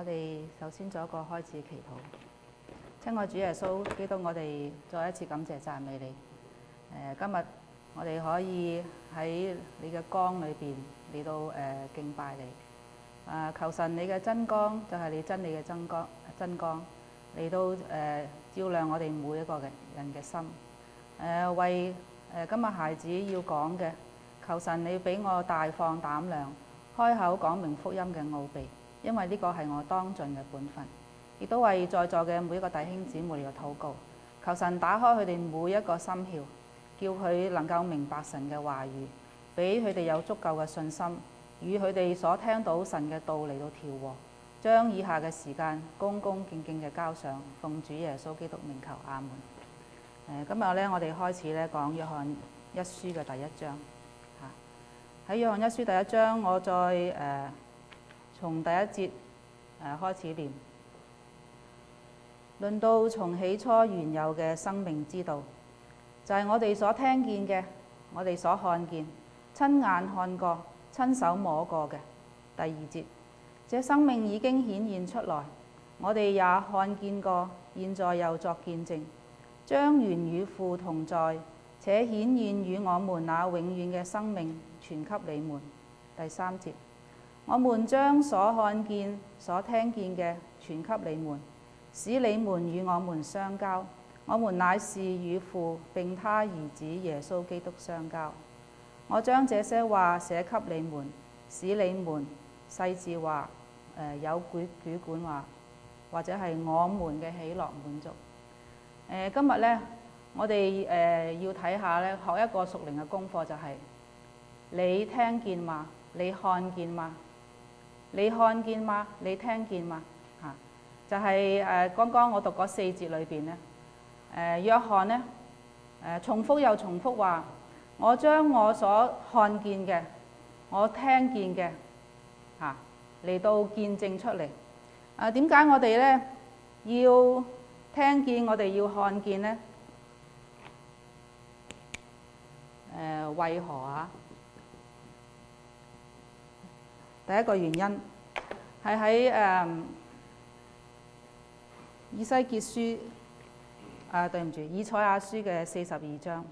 我哋首先做一個開始祈禱。親愛主耶穌基督，我哋再一次感謝讚美你。今日我哋可以喺你嘅光裏邊嚟到敬拜你。求神你嘅真光就係你真理嘅真光嚟到照亮我哋每一個人嘅心。為今日孩子要講嘅，求神你俾我大放膽量，開口講明福音嘅奧秘，因為呢個係我當盡嘅本分。亦都為在座嘅每一個弟兄姊妹嚟到禱告，求神打開佢哋每一個心竅，叫佢能夠明白神嘅話語，俾佢哋有足夠嘅信心，與佢哋所聽到神嘅道嚟到調和，將以下嘅時間恭恭敬敬嘅交上，奉主耶穌基督名求，阿門。今日咧，我哋開始咧講約翰一書嘅第一章。喺約翰一書第一章，我再從第一節開始念。論到從起初原有嘅生命之道，就係我哋所聽見嘅，我哋所看見、親眼看過、親手摸過嘅。第二節，這生命已經顯現出來，我哋也看見過，現在又作見證，將原與父同在，且顯現與我們那永遠嘅生命傳給你們。第三節，我們將所看見、所聽見嘅傳給你們，使你們與我們相交。我們乃是與父並他兒子耶穌基督相交。我將這些話寫給你們，使你們細緻話有主管話，或者係我們嘅喜樂滿足。今日呢，我哋要睇下呢，學一個屬靈嘅功課，就係你聽見嗎？你看見嗎？你看見嗎？你聽見嗎？就係剛剛我讀嗰4節裏邊呢，約翰呢重複又重複話，我將我所看見嘅、我聽見嘅嚟到見證出嚟。點解我哋呢要聽見，我哋要看見呢？為何啊？第一個原因係喺以西結書對唔住，以賽亞書嘅42章。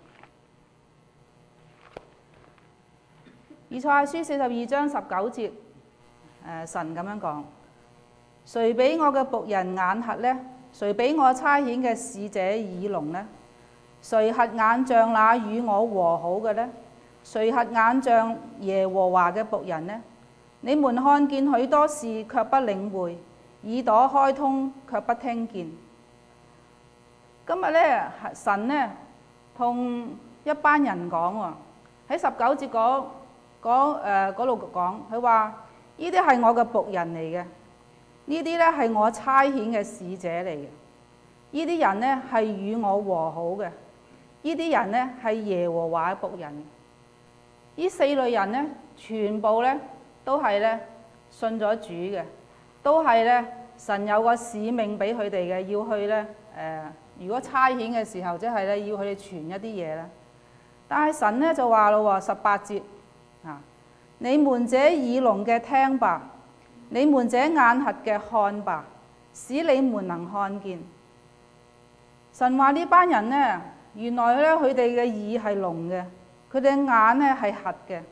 以賽亞書42章19節，神咁樣講：誰比我嘅僕人眼瞎呢？誰比我差遣嘅使者耳聾呢？誰瞎眼像那與我和好嘅呢？誰瞎眼像耶和華嘅僕人呢？你們看見許多事，卻不領會；耳朵開通，卻不聽見。今日呢，神呢同一班人講喎，喺19節嗰度講，佢話：呢啲係我嘅僕人嚟嘅，呢啲呢係我差遣嘅使者嚟嘅，呢啲人呢係與我和好嘅，呢啲人呢係耶和華嘅僕人。呢4類人呢，全部呢都係呢信咗主嘅，都係呢神有個使命俾佢哋嘅，要去呢如果差遣嘅時候，即係呢要佢哋傳一啲嘢啦。但係神呢就話咯喎，18節你們這耳聾嘅聽吧，你們這眼瞎嘅看吧，使你們能看見。神話呢班人呢，原來呢佢哋嘅耳係聾嘅，佢哋嘅眼呢係瞎嘅。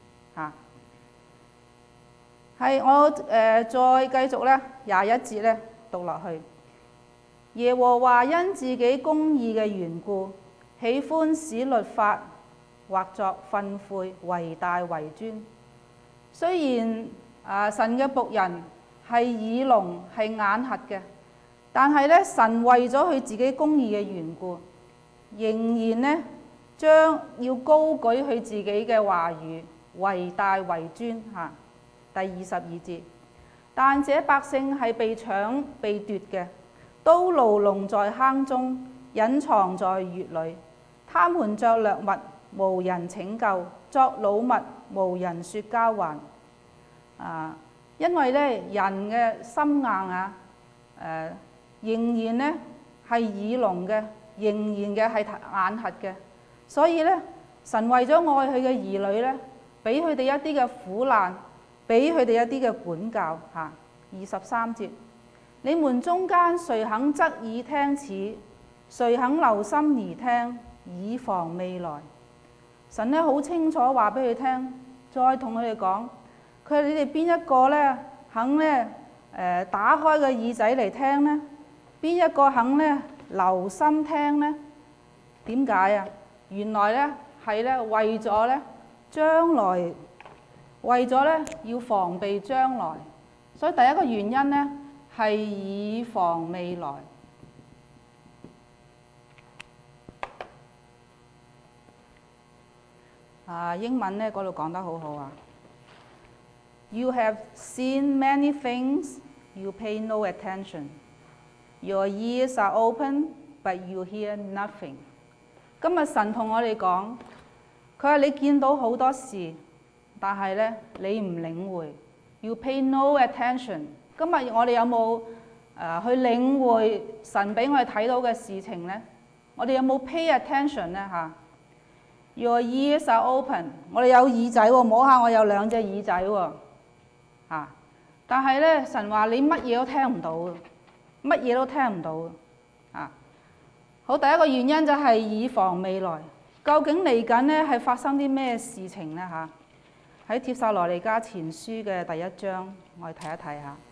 係我再繼續呢21節呢讀落去。耶和華因自己公義嘅緣故，喜歡使律法或作訓誨，為大為尊。雖然神嘅僕人係耳聾係眼瞎嘅，但係呢，神為咗佢自己公義嘅緣故，仍然呢將要高舉佢自己嘅話語，為大為尊。第22節，但這百姓係被搶被奪嘅，都牢籠在坑中，隱藏在穴裏。他們作掠物，無人拯救；作擄物，無人說交還。因為呢人嘅心硬仍然呢係耳聾嘅，仍然嘅係眼瞎嘅，所以呢，神為咗愛佢嘅兒女呢，俾佢哋一啲嘅苦難，俾佢哋一啲嘅管教而 23節，你們中間誰肯側耳聽此？誰肯留心而聽，以防未來？神呢好清楚話俾佢聽，再同佢哋講，佢話你哋邊一個呢肯呢打開個耳仔嚟聽呢？邊一個肯呢留心聽呢？點解啊？原來呢係呢為咗呢將來，為咗呢要防備將來，所以第一個原因呢係以防未來。英文呢嗰度講得好好啊。You have seen many things, you pay no attention. Your ears are open, but you hear nothing. 今日神同我哋講，佢話你見到好多事，但係呢你唔領會。You pay no attention。今日我哋有冇去領會神俾我哋睇到嘅事情呢？我哋有冇 pay attention 呢？嚇 ？Your ears are open。我哋有耳仔喎，摸下我有兩隻耳仔喎。但係呢，神話你乜嘢都聽唔到，乜嘢都聽唔到。好，第一個原因就係以防未來。究竟嚟緊呢係發生啲咩事情呢？喺帖撒羅尼迦前書嘅第1章，我哋睇一睇下。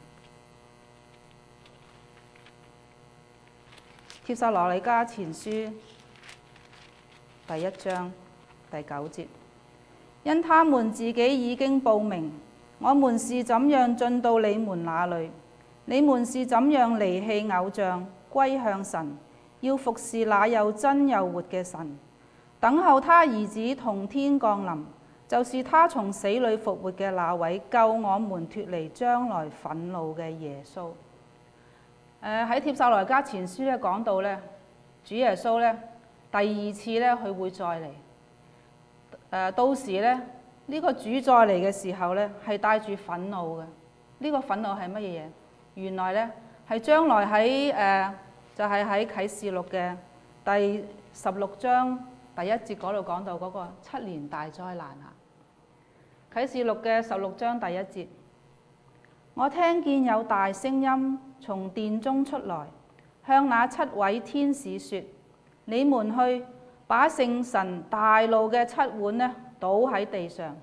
帖撒羅尼迦前書第1章第9節，因他們自己已經報明，我們是怎樣進到你們那裏，你們是怎樣離棄偶像，歸向神，要服侍那又真又活嘅神，等候他兒子同天降臨，就是他從死裏復活嘅那位，救我們脫離將來憤怒嘅耶穌。喺帖撒羅尼迦前書咧講到咧，主耶穌咧第2次咧佢會再嚟。到時咧呢個主再嚟嘅時候咧係帶住憤怒嘅。呢個憤怒係乜嘢嘢？原來咧係將來喺就係喺啟示錄嘅第16章第1節嗰度講到嗰個7年大災難啊！啟示錄嘅16章第1節，我聽見有大聲音從殿中出來，向那7位天使說：你們去把聖神大怒嘅7碗呢倒喺地上。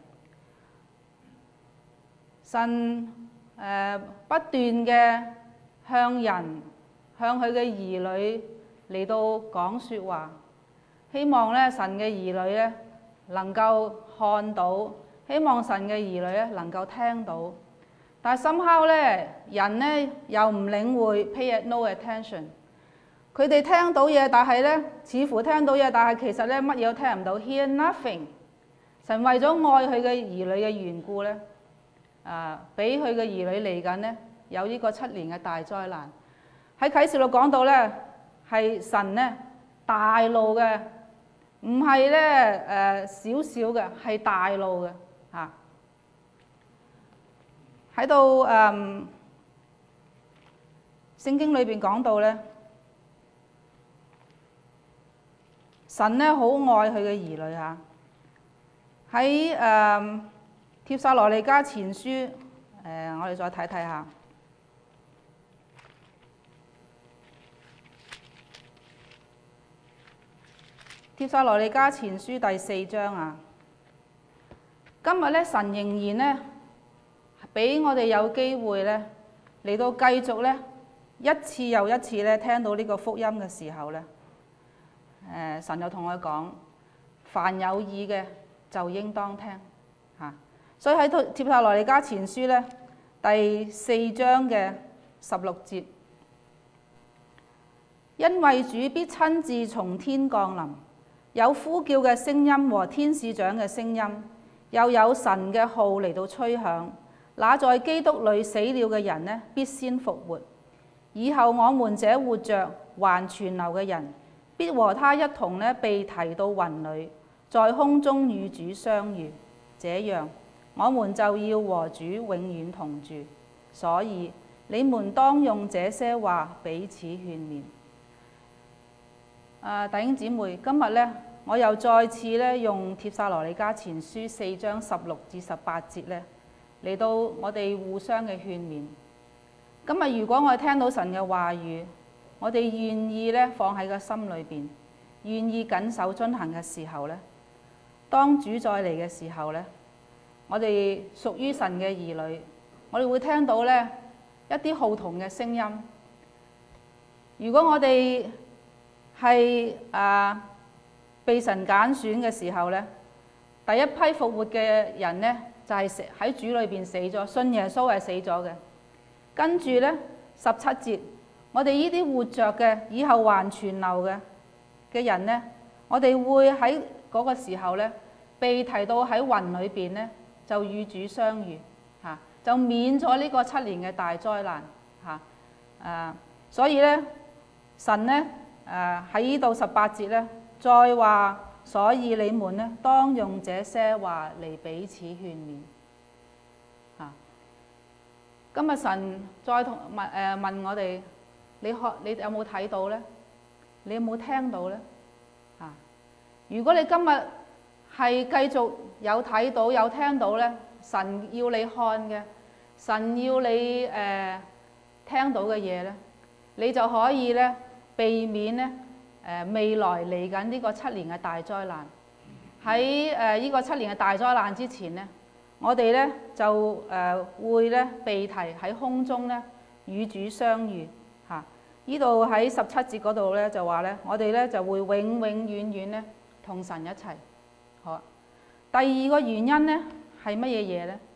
神不斷嘅向人，向佢嘅兒女嚟到講説話，希望咧神嘅兒女咧能夠看到，希望神嘅兒女咧能夠聽到。但係somehow咧人咧又唔領會 pay no attention。佢哋聽到嘢，但係咧似乎聽到嘢，但係其實咧乜嘢都聽唔到 ，hear nothing。神為咗愛佢嘅兒女嘅緣故咧，俾佢嘅兒女嚟緊咧有呢個7年嘅大災難。喺啟示錄講到咧，係神咧大怒嘅，唔係咧少少嘅，係大怒嘅嚇。喺度聖經裏邊講到咧，神咧好愛佢嘅兒女嚇。喺帖撒羅尼迦前書，我哋再睇睇下。帖撒羅尼迦前書第4章啊，今日咧神仍然咧俾我哋有機會咧嚟到繼續咧一次又一次咧聽到呢個福音嘅時候咧，神就同我講：凡有耳嘅就應當聽嚇。所以喺帖撒羅尼迦前書咧第4章嘅16節，因為主必親自從天降臨。有呼叫嘅聲音和天使長嘅聲音，又有神嘅號嚟到吹響。那在基督裏死了嘅人呢，必先復活。以後我們這活着還存留嘅人，必和他一同呢被提到雲裏，在空中與主相遇。這樣，我們就要和主永遠同住。所以你們當用這些話彼此勸勉。弟兄姊妹，今日呢，我又再次呢用帖撒羅尼迦前書4章16至18節呢嚟到我哋互相嘅勸勉。 今日如果我哋聽到神嘅話語，我哋願意咧放喺個心裏邊，願意謹守遵行嘅時候咧，當主再嚟嘅時候咧，我哋屬於神嘅兒女，我哋會聽到咧一啲號筒嘅聲音。如果我哋係被神揀選嘅時候咧，第一批復活嘅人咧就係喺主裏邊死咗，信耶穌係死咗嘅。跟住咧17節，我哋呢啲活着嘅，以後還存留嘅人咧，我哋會喺嗰個時候咧被提到喺雲裏邊咧，就與主相遇嚇，就免咗呢個7年嘅大災難嚇。所以咧神咧喺呢度18節咧再話，所以你們咧當用這些話嚟彼此勸勉嚇。今日神再問我哋，你有冇睇到咧？你有冇聽到咧？如果你今日係繼續有睇到有聽到咧，神要你看嘅，神要你聽到嘅嘢咧，你就可以咧避免咧未來嚟緊呢個7年嘅大災難。喺呢個7年嘅大災難之前咧，我哋咧就會咧被提喺空中咧與主相遇嚇。呢度喺17節嗰度咧就話咧，我哋咧就會永永遠遠咧同神一齊。好，第二個原因咧係乜嘢嘢咧？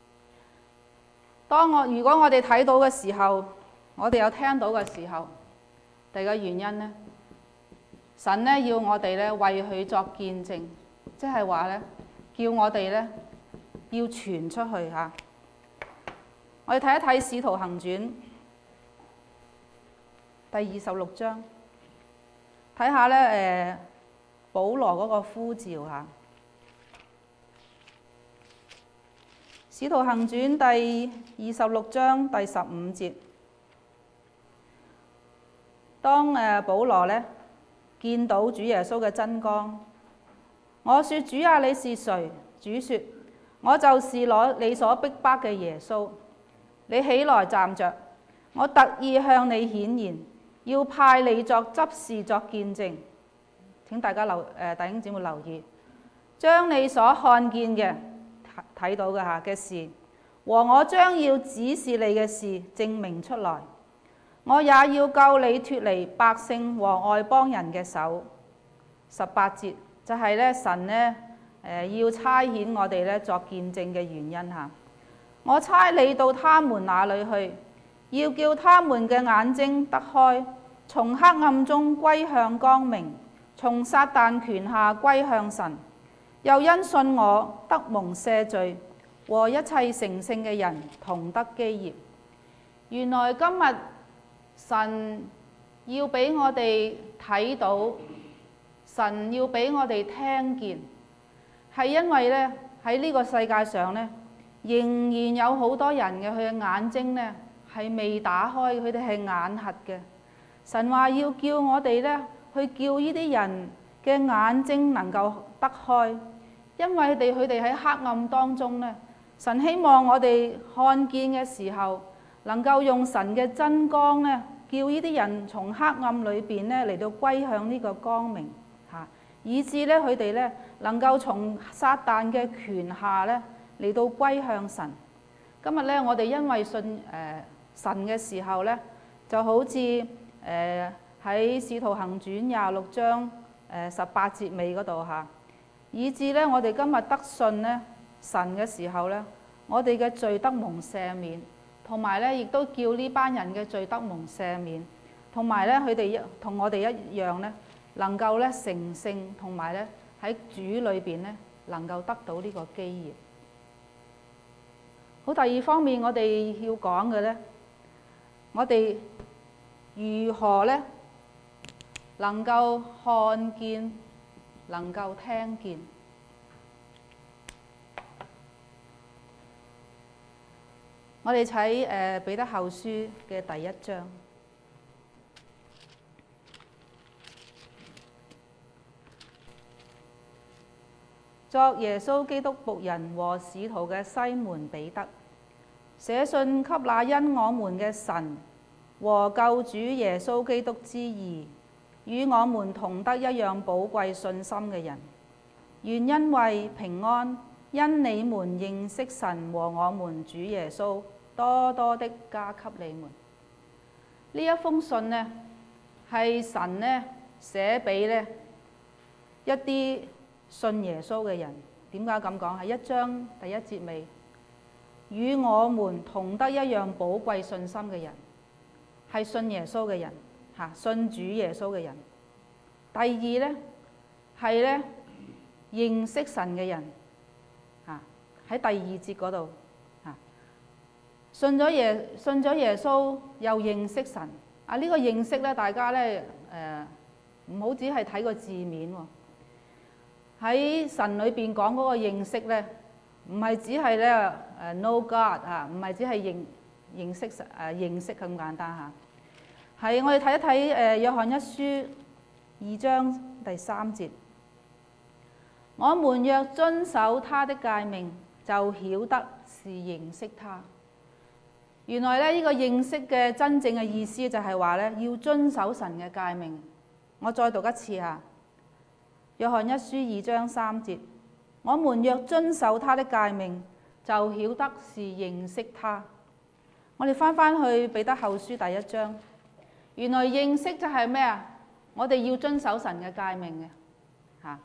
如果我哋睇到嘅時候，我哋有聽到嘅時候，第二個原因咧，神咧要我哋咧為佢作見證，即係話咧叫我哋咧要傳出去嚇。我哋睇一睇《使徒行傳》第26章，睇下咧保羅嗰個呼召嚇，《使徒行傳》第26章第15節，當保羅咧見到主耶穌嘅真光，我說主啊，你是誰？主說我就是你所逼迫嘅耶穌，你起來站着，我特意向你顯現，要派你作執事作見證。請大家弟兄姊妹留意，將你所看見嘅睇到嘅事，和我將要指示你嘅事證明出來。我也要救你脫離百姓和外邦人嘅手。18節就係咧神咧要差遣我哋咧作見證嘅原因嚇。我差你到他們那裏去，要叫他們嘅眼睛得開，從黑暗中歸向光明，從撒但權下歸向神，又因信我得蒙赦罪，和一切成聖嘅人同得基業。原來今日神要俾我哋睇到，神要俾我哋聽見，係因為咧喺呢個世界上咧，仍然有好多人嘅佢嘅眼睛咧係未打開，佢哋係眼瞎嘅。神話要叫我哋咧去叫呢啲人嘅眼睛能夠得開，因為佢哋喺黑暗當中咧，神希望我哋看見嘅時候，能夠用神嘅真光咧，叫呢啲人從黑暗裏邊咧嚟到歸向呢個光明嚇，以致咧佢哋咧能夠從撒但嘅權下咧嚟到歸向神。今日咧我哋因為信神嘅時候咧，就好似喺《使徒行傳》26章18節尾嗰度嚇，以致咧我哋今日得信咧神嘅時候咧，我哋嘅罪得蒙赦免，同埋咧亦都叫呢班人嘅罪得蒙赦免，同埋咧佢哋同我哋一樣咧，能夠咧成聖，同埋咧喺主裏邊咧能夠得到呢個基業。好，第二方面我哋要講嘅咧，我哋如何咧能夠看見，能夠聽見。我哋睇彼得後書嘅第1章。作耶穌基督僕人和使徒嘅西門彼得， 寫信給那因我們嘅神和救主耶穌基督之義，與我們同得一樣寶貴信心嘅人，願因為平安，因你們認識神和我們主耶穌，多多的加給你們。呢一封信呢，係神呢寫俾呢一啲信耶穌嘅人。點解咁講？係1章第1節尾，與我們同得一樣寶貴信心嘅人，係信耶穌嘅人，信主耶穌嘅人。第二呢，係呢認識神嘅人，喺第2節嗰度，信咗耶穌又認識神。呢個認識呢，大家呢唔好只係睇個字面喎。喺神裏邊講嗰個認識呢，唔係只係咧know God 唔係只係認識咁簡單嚇。係我哋睇一睇約翰一書2章第3節，我們若遵守他的誡命，就曉得是認識他。原來咧呢個認識嘅真正嘅意思就係話咧要遵守神嘅誡命。我再讀一次嚇。約翰一書2章3節，我們若遵守他的誡命，就曉得是認識他。我哋翻去彼得後書第1章，原來認識就係咩啊？我哋要遵守神嘅誡命嘅嚇。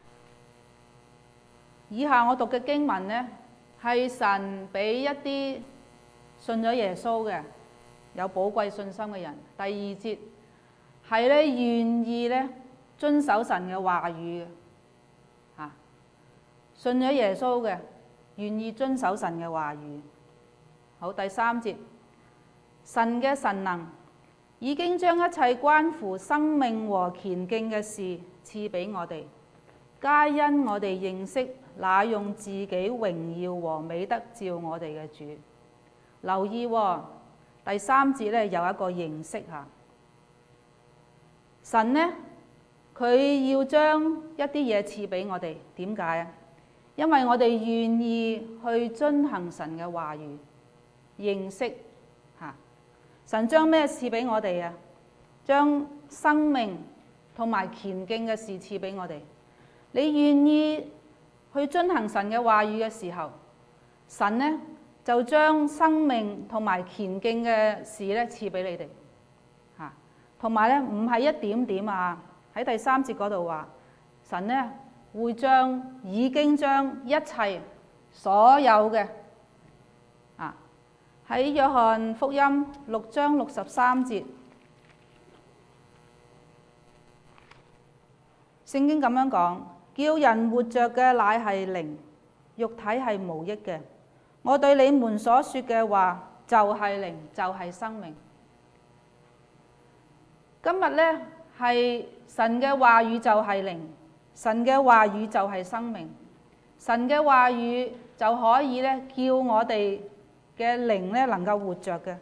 以下我讀嘅經文呢，係神俾一啲信咗耶穌嘅有寶貴信心嘅人。第2節係咧願意咧遵守神嘅話語嘅嚇，信咗耶穌嘅願意遵守神嘅話語。好，第3節，神嘅神能已經將一切關乎生命和虔敬嘅事賜俾我哋，皆因我哋認識那用自己榮耀和美德召我哋嘅主。留意喎，第3節咧有一個認識嚇。神呢，佢要將一啲嘢賜俾我哋，點解啊？因為我哋願意去遵行神嘅話語，認識嚇。神將咩賜俾我哋啊？將生命同埋虔敬嘅事賜俾我哋。你願意去遵行神嘅話語嘅時候，神呢就將生命同埋虔敬嘅事咧賜俾你哋嚇。同埋咧唔係一點點啊！喺第3節嗰度話，神呢會已經將一切所有嘅喺約翰福音6章63節，聖經咁樣講：叫人活着嘅乃係靈，肉體係無益嘅。我對你們所說嘅話就係靈，就係生命。今日呢，係神嘅話語就係靈，神嘅話語就係生命，神嘅話語就可以咧叫我哋嘅靈咧能夠活着嘅。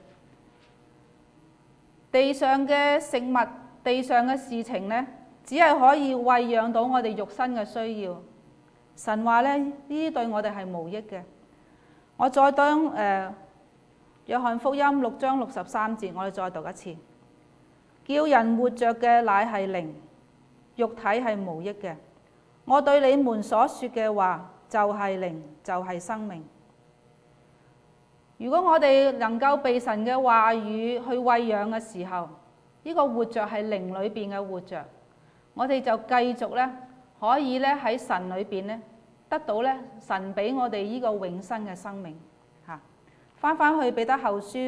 地上嘅食物、地上嘅事情呢，只係可以餵養到我哋肉身嘅需要。神話咧呢啲對我哋係無益嘅。我再當約翰福音6章63節，我哋再讀一次。叫人活着嘅乃係靈，肉體係無益嘅。我對你們所說嘅話就係靈，就係生命。如果我哋能夠被神嘅話語去餵養嘅時候，呢個活着係靈裏邊嘅活着，我哋就繼續咧可以咧喺神裏邊咧得到咧神俾我哋呢個永生嘅生命嚇。翻去彼得後書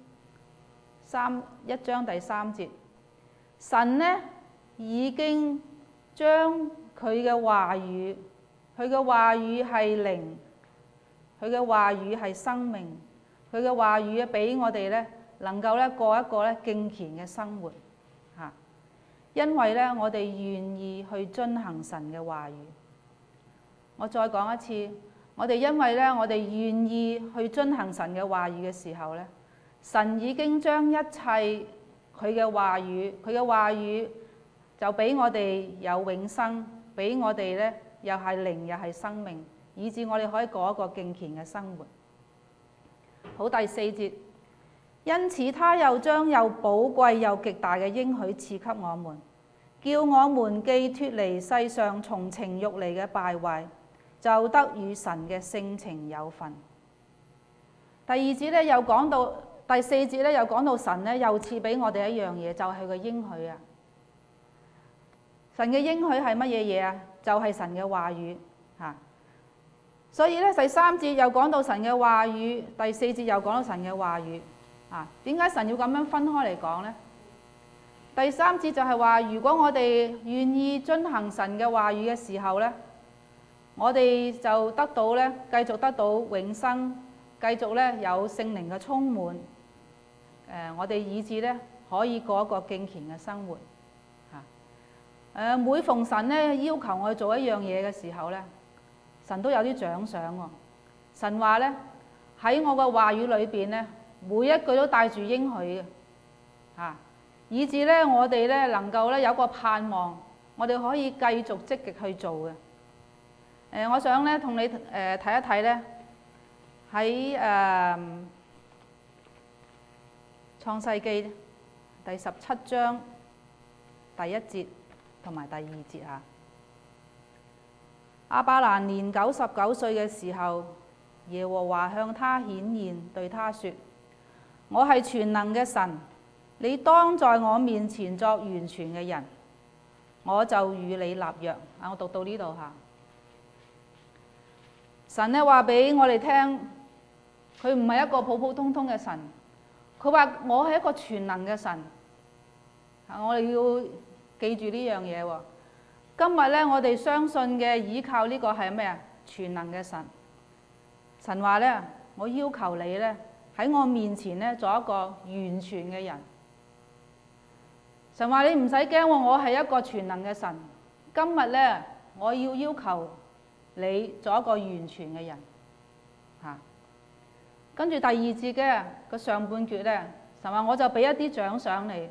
1章第3節。神呢已經將佢嘅話語，佢嘅話語係靈，佢嘅話語係生命，佢嘅話語俾我哋咧能夠咧過一個咧敬虔嘅生活嚇。因為咧我哋願意去遵行神嘅話語。我再講一次，我哋因為咧我哋願意去遵行神嘅話語嘅時候咧，神已經將一切佢嘅話語就俾我哋有永生，俾我哋咧又係靈又係生命，以致我哋可以過一個敬虔嘅生活。 好，第4節，因此他又將又寶貴又極大嘅應許賜給我們，叫我們既脱離世上從情慾嚟嘅敗壞，就得與神嘅性情有份。第4節咧又講到神咧又賜俾我哋一樣嘢，就係佢嘅應許啊！神嘅應許係乜嘢嘢啊？就係神嘅話語嚇。所以咧第3節又講到神嘅話語，第4節又講到神嘅話語啊。點解神要咁樣分開嚟講呢？第3節就係話，如果我哋願意遵行神嘅話語嘅時候咧，我哋就得到咧，繼續得到永生，繼續咧有聖靈嘅充滿。我哋以致咧可以過一個敬虔嘅生活。每逢神咧要求我哋做一樣嘢嘅時候咧，神都有啲獎賞喎。神話咧喺我嘅話語裏邊咧，每一句都帶住應許嘅，以致咧我哋咧能夠咧有個盼望，我哋可以繼續積極去做嘅。我想咧同你睇一睇咧喺創世記第17章第1節同埋第2節嚇。亞伯蘭年99歲嘅時候，耶和華向他顯現，對他說：我係全能嘅神，你當在我面前作完全嘅人，我就與你立約。我讀到呢度嚇。神咧話俾我哋聽，佢唔係一個普普通通嘅神，佢話我係一個全能嘅神。我哋要記住呢樣嘢喎。今日咧，我哋相信嘅依靠呢個係咩啊？全能嘅神。神話咧，我要求你咧喺我面前咧做一個完全嘅人。神話你唔使驚喎，我係一個全能嘅神。今日咧，我要求你做一個完全嘅人。跟住第2節嘅個上半橛咧，神話我就俾一啲獎賞你。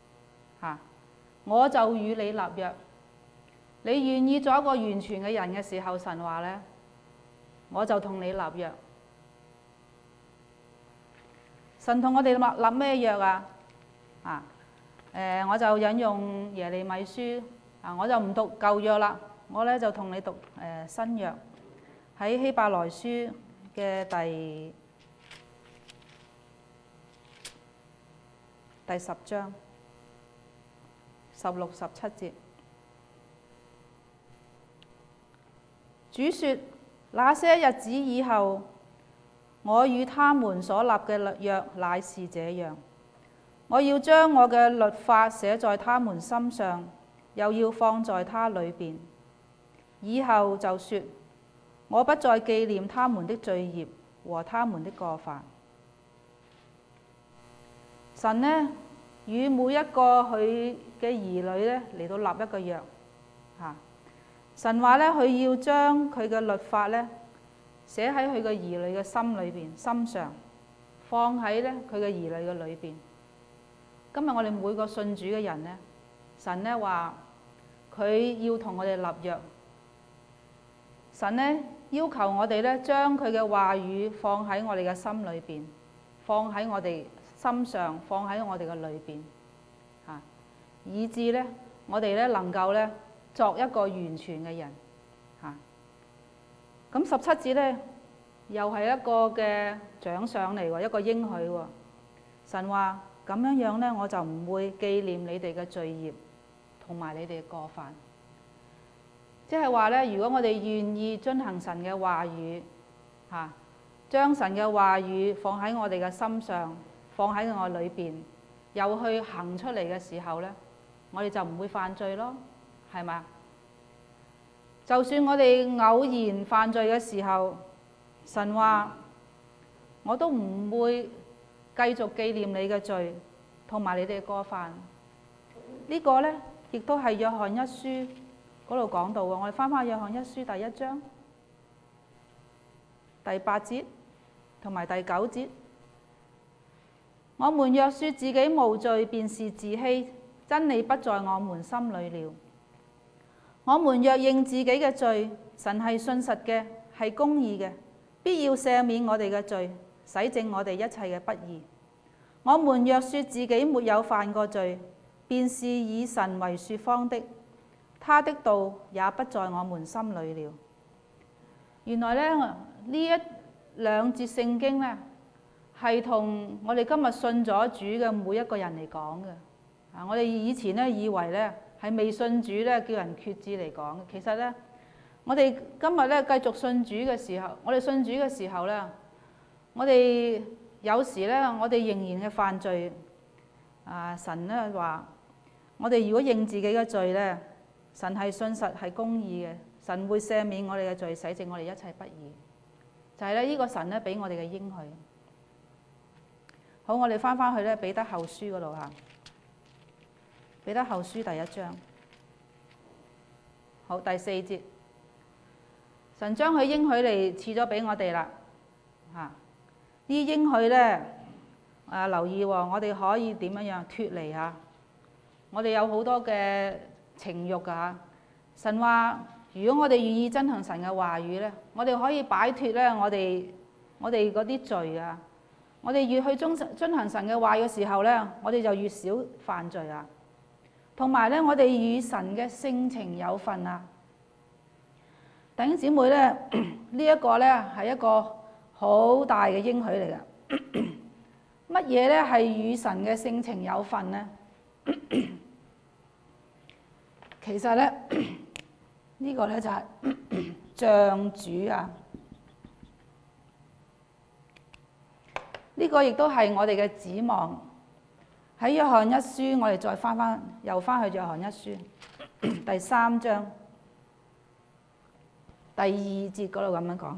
我就與你立約。你願意做一個完全嘅人嘅時候，神話咧，我就同你立約。神同我哋立咩約啊？我就引用耶利米書我就唔讀舊約啦，我咧就同你讀新約，喺希伯來書嘅第10章16、17節。主說：那些日子以後，我與他們所立嘅約乃是這樣，我要將我嘅律法寫在他們心上，又要放在他裏邊。以後就說：我不再紀念他們的罪孽和他們的過犯。神呢，與每一個佢嘅兒女呢嚟到立一個約。神話咧，佢要將佢嘅律法咧寫喺佢嘅兒女嘅心裏邊、心上，放喺咧佢嘅兒女嘅裏邊。今日我哋每個信主嘅人咧，神咧話佢要同我哋立約。神咧要求我哋咧將佢嘅話語放喺我哋嘅心裏邊，放喺我哋心上，放喺我哋嘅裏邊，以致咧我哋咧能夠咧作一個完全嘅人。咁17節咧又係一個嘅獎賞嚟喎，一個應許喎。神話咁樣咧，我就唔會紀念你哋嘅罪孽同埋你哋嘅過犯。即係話咧，如果我哋願意遵行神嘅話語，將神嘅話語放喺我哋嘅心上，放喺我裏邊，又去行出嚟嘅時候咧，我哋就唔會犯罪咯，係咪？就算我哋偶然犯罪嘅時候，神話我都唔會繼續紀念你嘅罪同埋你哋嘅過犯。呢個呢，亦都係約翰一書嗰度講到嘅。我哋翻返約翰一書第1章第8節同埋第9節。我們若說自己無罪，便是自欺，真理不在我們心裏了。我們若認自己嘅罪，神係信實嘅，係公義嘅，必要赦免我哋嘅罪， 洗淨我哋一切嘅不義。我們若說自己沒有犯過罪，便是以神為說謊的，他的道也不在我們心裏了。原來呢一兩節聖經呢，係同我哋今日信咗主嘅每一個人嚟講嘅。我哋以前呢以為呢係未信主呢叫人決志嚟講嘅，其實呢，我哋今日呢繼續信主嘅時候，我哋信主嘅時候呢，我哋有時呢，我哋仍然嘅犯罪。神呢話，我哋如果認自己嘅罪呢，神係信實係公義嘅，神會赦免我哋嘅罪，洗淨我哋一切不義。就係呢個神呢俾我哋嘅應許。好，我哋翻去呢彼得後書嗰度嚇，彼得後書第1章。好，第4節，神將佢應許嚟賜咗俾我哋啦。呢應許呢，留意喎，我哋可以點樣脫離嚇？我哋有好多嘅情慾㗎嚇。神話，如果我哋願意遵行神嘅話語呢，我哋可以擺脫呢我哋嗰啲罪啊。我哋越去遵行神嘅話嘅時候呢，我哋就越少犯罪啊。同埋呢，我哋與神嘅性情有份啊。弟兄姊妹呢，呢一個呢係一個好大嘅應許嚟㗎。乜嘢呢係與神嘅性情有份呢？其實呢，呢個呢就係像主啊。呢個亦都係我哋嘅指望。喺約翰一書，我哋再又翻去約翰一書第3章第2節嗰度咁樣講。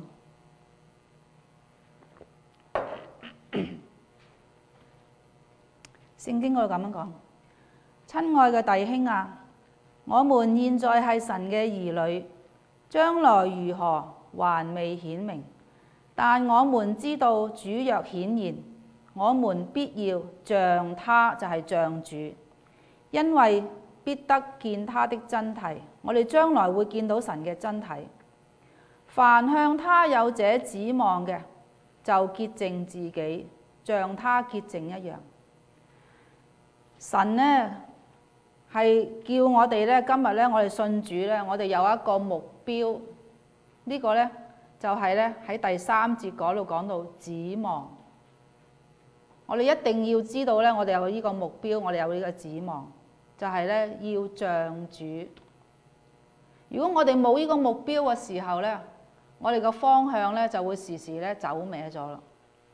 聖經嗰度咁樣講：親愛嘅弟兄啊，我們現在係神嘅兒女，將來如何還未顯明，但我們知道主若顯現，我們必要像他，就係像主，因為必得見他的真體。我哋將來會見到神嘅真體。凡向他有這指望嘅，就潔淨自己，像他潔淨一樣。神呢係叫我哋呢，今日呢，我哋信主呢，我哋有一個目標。呢個呢，就係呢喺第3節嗰度講到指望。我哋一定要知道呢，我哋有呢個目標，我哋有呢個指望，就係呢要像主。如果我哋冇呢個目標嘅時候呢，我哋個方向呢就會時時呢走歪咗啦。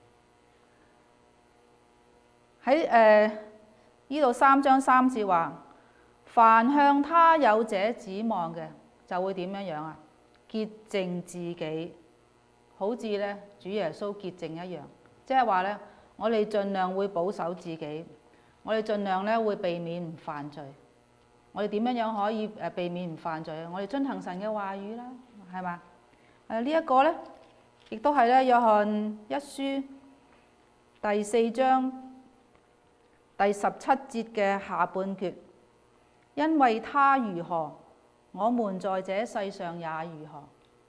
喺呢度3章3節話，凡向他有這指望嘅，就會點樣啊？潔淨自己，好似呢主耶穌潔淨一樣。即係話呢，我哋盡量會保守自己，我哋盡量呢會避免唔犯罪。我哋點樣可以避免唔犯罪啊？我哋遵行神嘅話語啦，係嘛？呢一個呢，亦都係呢約翰一書第4章第17節嘅下半橛。因為他如何，我們在這世上也如何。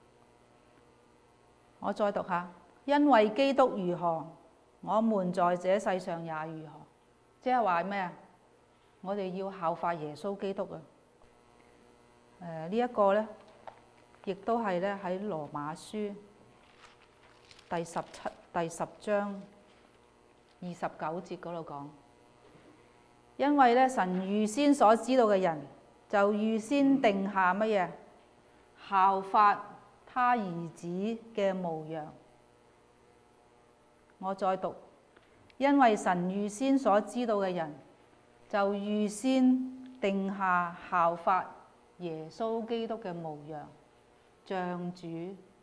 我再讀下，因為基督如何，我們在這世上也如何。即係話咩啊？我哋要效法耶穌基督啊！呢一個呢，亦都係呢喺羅馬書第10章29節嗰度講。因為呢，神預先所知道嘅人，就預先定下乜嘢？效法他兒子嘅模樣。我再讀，因為神預先所知道嘅人，就預先定下效法耶穌基督嘅模樣，像主。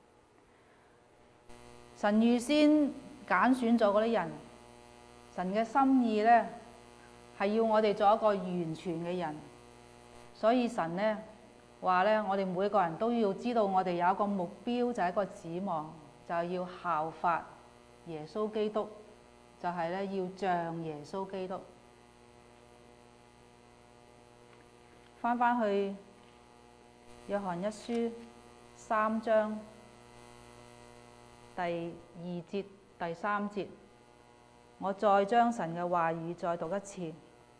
神預先揀選咗嗰啲人，神嘅心意呢，係要我哋做一個完全嘅人。所以神呢話呢，我哋每個人都要知道我哋有一個目標，就係一個指望，就係要效法耶穌基督，就係呢要像耶穌基督。翻去約翰一書3章第2節第3節，我再將神嘅話語再讀一次。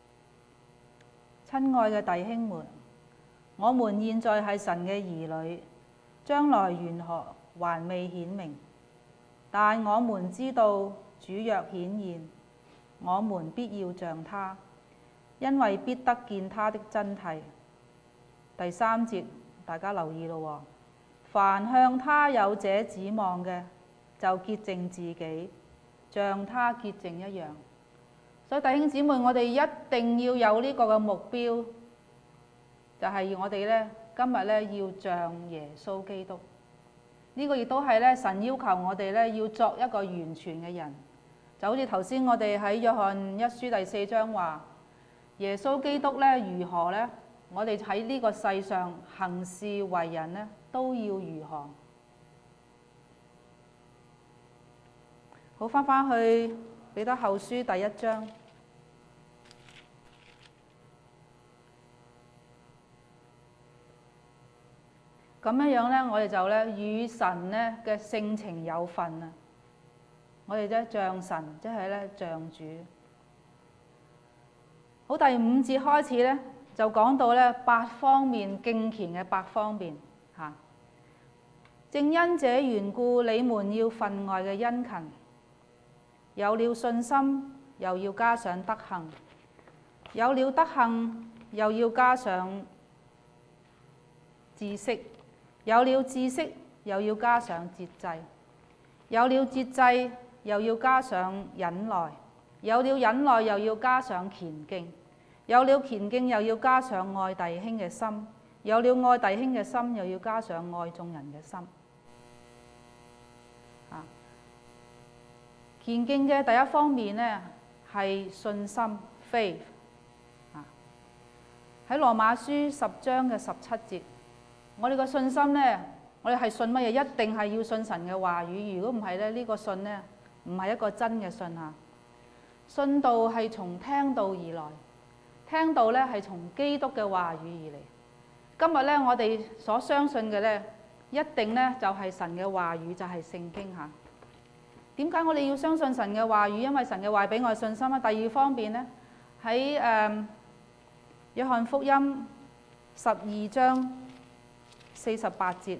親愛嘅弟兄們，我們現在係神嘅兒女，將來如何還未顯明，但我們知道主若顯現，我們必要像他，因為必得見他的真體。第3節，大家留意咯，凡向他有這指望嘅，就潔淨自己，像他潔淨一樣。所以弟兄姊妹，我哋一定要有呢個嘅目標，就係我哋呢今日呢要像耶穌基督。呢個亦都係呢神要求我哋呢要作一個完全嘅人。就好似頭先我哋喺約翰一書第4章話，耶穌基督呢如何呢？我哋喺呢個世上行事為人呢都要如何。好，返去彼得後書第1章。咁樣呢，我哋就呢與神呢嘅性情有份啊！我哋呢像神，即係呢像主。好，第5節開始呢，就講到呢8方面敬虔嘅8方面嚇。正因這緣故，你們要分外嘅殷勤，有了信心，又要加上德行；有了德行，又要加上知識；有了知識，又要加上節制；有了節制，又要加上忍耐；有了忍耐，又要加上虔敬；有了虔敬，又要加上愛弟兄嘅心；有了愛弟兄嘅心，又要加上愛眾人嘅心。虔敬嘅第一方面呢，係信心 faith。喺羅馬書10章嘅17節，我哋嘅信心呢，我哋係信乜嘢？一定係要信神嘅話語。如果唔係呢，呢個信呢，唔係一個真嘅信嚇。信道係從聽道而來，聽道呢係從基督嘅話語而嚟。今日呢，我哋所相信嘅呢，一定呢就係神嘅話語，就係聖經嚇。點解我哋要相信神嘅話語？因為神嘅話俾我哋信心啊。第二方面呢，喺約翰福音12章48節，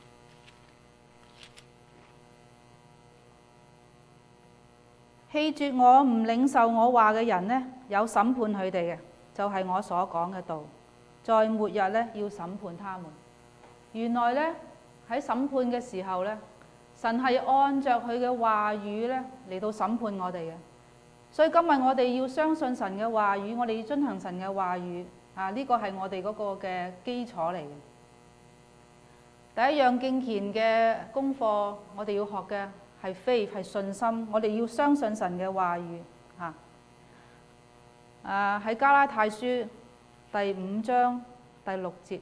棄絕我唔領受我話嘅人呢，有審判佢哋嘅，就係我所講嘅道，在末日呢，要審判他們。原來呢，喺審判嘅時候呢，神係按着佢嘅話語呢嚟到審判我哋嘅。所以今日我哋要相信神嘅話語，我哋要遵行神嘅話語啊！呢個係我哋嗰個嘅基礎嚟嘅。第一樣敬虔嘅功課，我哋要學嘅係 faith， 係信心。我哋要相信神嘅話語嚇。喺加拉太書第5章第6節，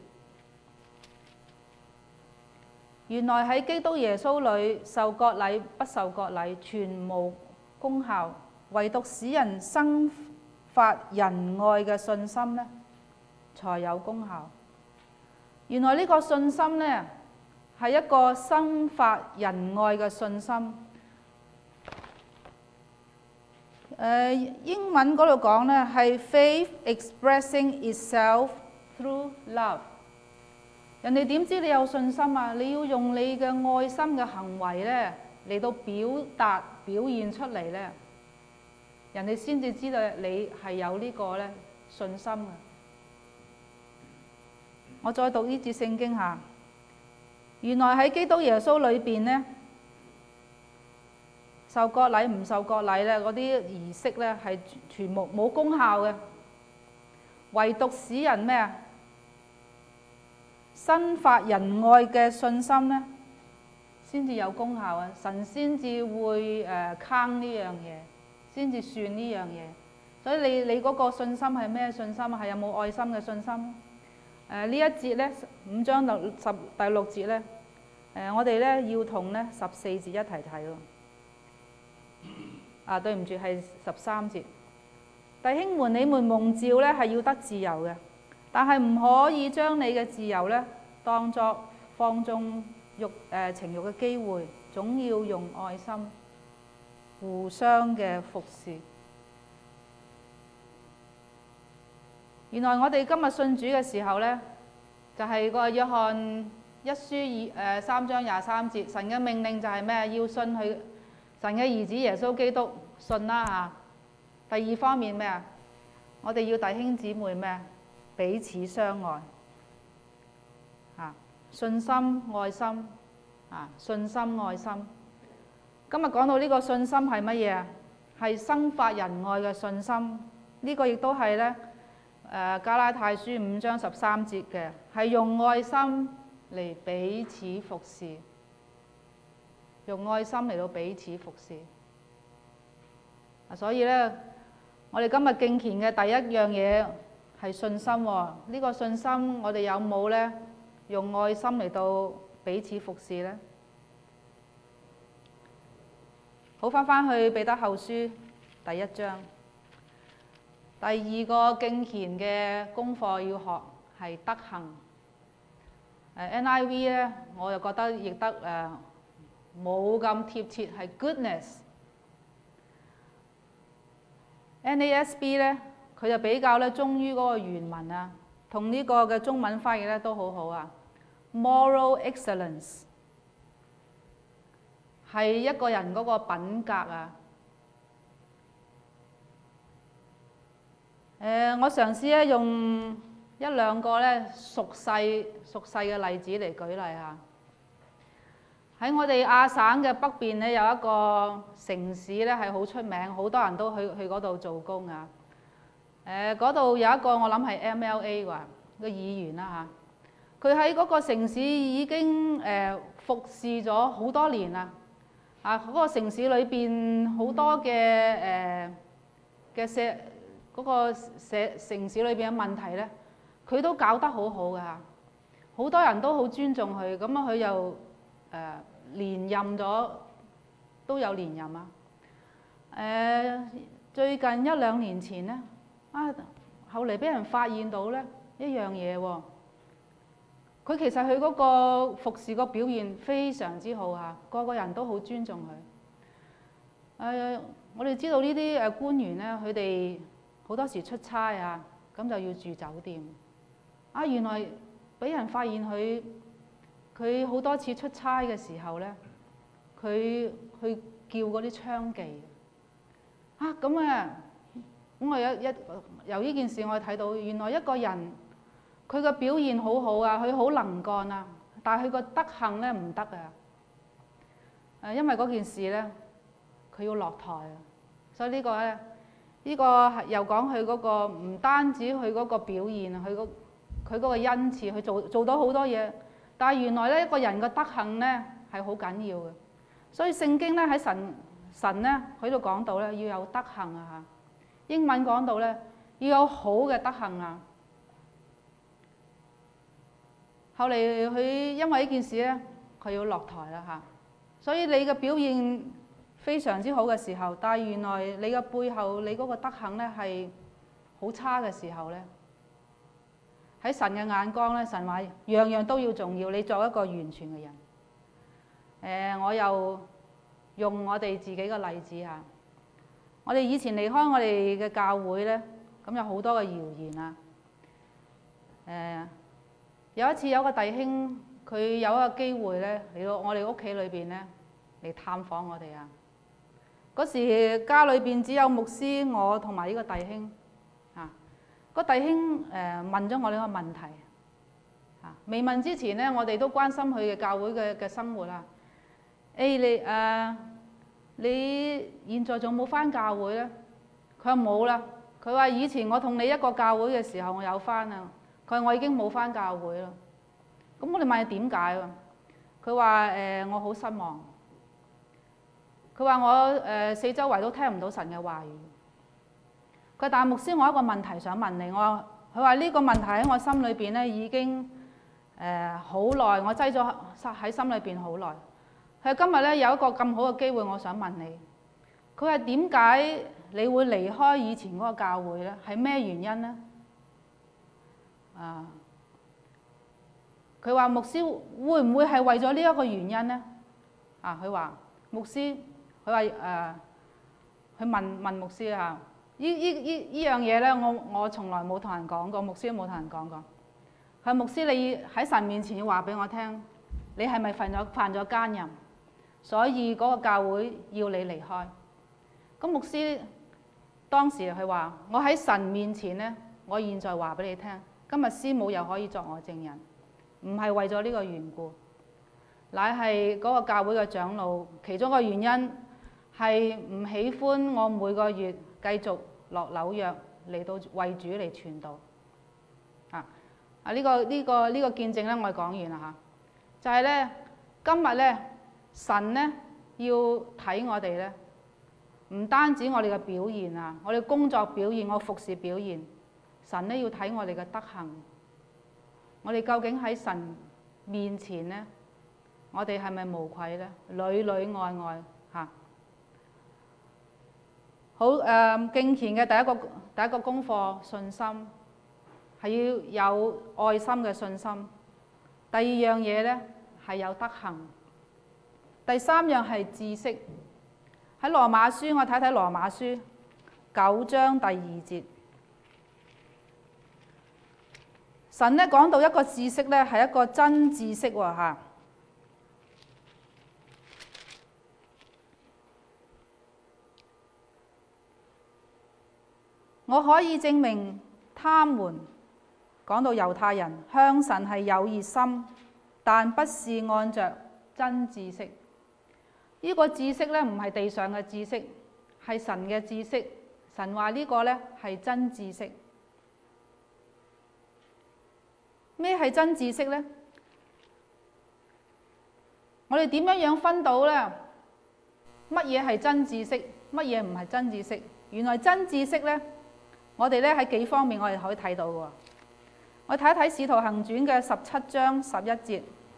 原來喺基督耶穌裏受割禮不受割禮全無功效，唯獨使人生發仁愛嘅信心呢，才有功效。原來呢個信心呢，係一個生發仁愛嘅信心。英文嗰度講呢，係 faith expressing itself through love。人哋點知你有信心啊？你要用你嘅愛心嘅行為呢嚟到表現出嚟呢，人哋先至知道你係有呢個呢信心嘅。我再讀呢節聖經下，原來喺基督耶穌裏邊呢，受割禮唔受割禮呢，嗰啲儀式呢係全部冇功效嘅，唯獨使人咩啊？生發仁愛嘅信心呢，先至有功效啊！神先至會坑呢樣嘢，先至算呢樣嘢。所以你嗰個信心係咩信心啊？係有冇愛心嘅信心？呢一節呢，5章第6節呢，我哋呢要同呢14節一齊睇喎。對唔住，係13節。弟兄們，你們蒙召呢係要得自由嘅。但係唔可以將你嘅自由呢當作放縱情慾嘅機會，總要用愛心互相嘅服侍。原來我哋今日信主嘅時候呢，就係個約翰一書3章23節，神嘅命令就係咩？要信佢神嘅兒子耶穌基督，信啦嚇。第二方面咩啊？我哋要弟兄姊妹咩？彼此相愛嚇，信心愛心啊，信心愛心。今日講到呢個信心係乜嘢啊？係生發仁愛嘅信心。呢個亦都係呢。加拉太書5章13節嘅，係用愛心嚟彼此服侍，用愛心嚟到彼此服侍。所以呢，我哋今日敬虔嘅第一樣嘢係信心喎。呢個信心我哋有冇呢？用愛心嚟到彼此服侍呢？好，返去彼得後書第1章。第二個敬虔嘅功課要學係德行。NIV 咧，我就覺得譯得冇咁貼切，係 goodness。NASB 咧，佢就比較咧忠於嗰個原文啊，同呢個嘅中文翻譯咧都好好啊。Moral excellence 係一個人嗰個品格啊。我嘗試咧用一兩個咧熟悉嘅例子嚟舉例下。喺我哋亞省嘅北邊咧有一個城市咧係好出名，好多人都去嗰度做工啊。嗰度有一個我諗係 MLA 啩個議員啦嚇，佢喺嗰個城市已經服侍咗好多年啦。嗰個城市裏邊好多嘅嗰個城市裏邊嘅問題呢，佢都搞得好好㗎嚇，好多人都好尊重佢，咁啊佢又連任咗，都有連任啊。最近1-2年前呢，後嚟俾人發現到呢一樣嘢喎，佢其實佢嗰個服侍個表現非常之好嚇，個個人都好尊重佢。我哋知道呢啲官員呢，佢哋好多時出差啊，咁就要住酒店。原來俾人發現佢好多次出差嘅時候呢，佢去叫嗰啲娼妓。咁我由呢件事我睇到，原來一個人佢個表現好好啊，佢好能幹啊，但係佢個德行呢唔得啊。因為嗰件事呢，佢要落台啊，所以呢個呢。呢個又講佢嗰個唔單止佢嗰個表現，佢嗰個恩賜，佢做到好多嘢。但係原來呢一個人嘅德行呢係好緊要嘅。所以聖經呢喺神呢喺度講到呢要有德行啊嚇。英文講到呢要有好嘅德行啊。後嚟佢因為呢件事呢，佢要落台啦嚇。所以你嘅表現非常之好嘅時候，但係原來你嘅背後你嗰個德行呢係好差嘅時候呢，喺神嘅眼光呢，神話樣樣都要重要，你做一個完全嘅人。我又用我哋自己嘅例子嚇，我哋以前離開我哋嘅教會呢，咁有好多嘅謠言啊。有一次有個弟兄，佢有一個機會呢嚟到我哋屋企裏邊呢嚟探訪我哋啊。嗰時家裏邊只有牧師、我同埋呢個弟兄。個弟兄問咗我呢個問題。未問之前呢，我哋都關心佢嘅教會嘅生活啦。你現在仲冇返教會呢？佢話冇啦。佢話以前我同你一個教會嘅時候，我有返啊。佢話我已經冇返教會啦。咁我哋問佢點解喎？佢話我好失望。佢話我四周圍都聽唔到神嘅話語。佢話但係牧師，我有一個問題想問你。佢話呢個問題喺我心裏邊咧已經好耐，我擠咗喺心裏邊好耐。佢話今日咧有一個咁好嘅機會，我想問你。佢話點解你會離開以前嗰個教會咧？係咩原因咧？佢話牧師會唔會係為咗呢一個原因咧？佢話牧師。佢話去問牧師嚇，呢樣嘢咧，我從來冇同人講過，牧師都冇同人講過。佢話牧師，你喺神面前要話俾我聽，你係咪犯咗奸淫？所以嗰個教會要你離開。咁牧師當時佢話：我喺神面前咧，我現在話俾你聽，今日師母又可以作我證人，唔係為咗呢個緣故，乃係嗰個教會嘅長老其中一個原因係唔喜歡我每個月繼續落紐約嚟到為主嚟傳道。呢個見證咧，我哋講完啦嚇，就係咧今日咧神咧要睇我哋咧，唔單止我哋嘅表現啊，我哋工作表現，我服侍表現，神咧要睇我哋嘅德行，我哋究竟喺神面前咧，我哋係咪無愧咧？裏裏外外嚇。好敬虔嘅第一個功課，信心。係要有愛心嘅信心。第二樣嘢咧係有德行。第三樣係知識。喺羅馬書，我睇睇羅馬書9章第2節。神咧講到一個知識咧係一個真知識喎嚇。我可以證明他們。講到猶太人向神係有熱心，但不是按着真知識。呢個知識咧唔係地上嘅知識，係神嘅知識。神話呢個咧係真知識。咩係真知識咧？我哋點樣分到咧？乜嘢係真知識？乜嘢唔係真知識？原來真知識咧，我哋咧喺幾方面我哋可以睇到嘅。我睇一睇《使徒行傳》嘅17章11節。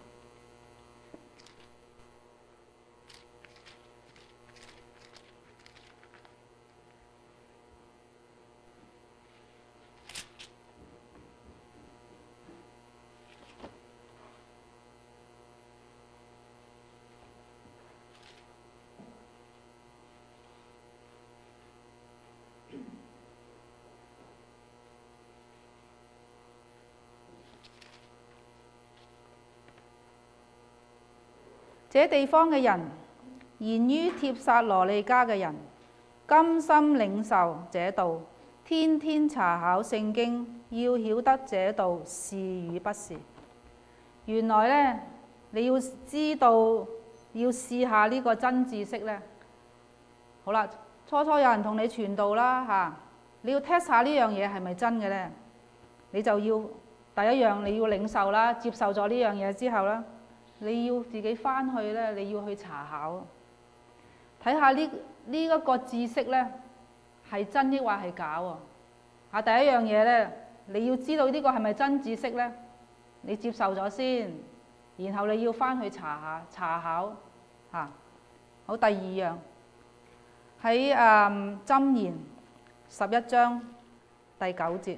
這地方嘅人，言於帖撒羅尼迦嘅人，甘心領受這道，天天查考聖經，要曉得這道是與不是。原來呢，你要知道，要試下呢個真知識呢。好啦，初有人同你傳道啦嚇，你要 test 下呢樣嘢係咪真嘅呢？你就要第一樣你要領受啦，接受咗呢樣嘢之後啦。你要自己翻去咧，你要去查考，睇下呢一個知識咧係真抑或係假喎。第一樣嘢咧，你要知道呢個係咪真知識咧？你接受咗先，然後你要翻去查考嚇。好，第二樣喺箴言11章第9節。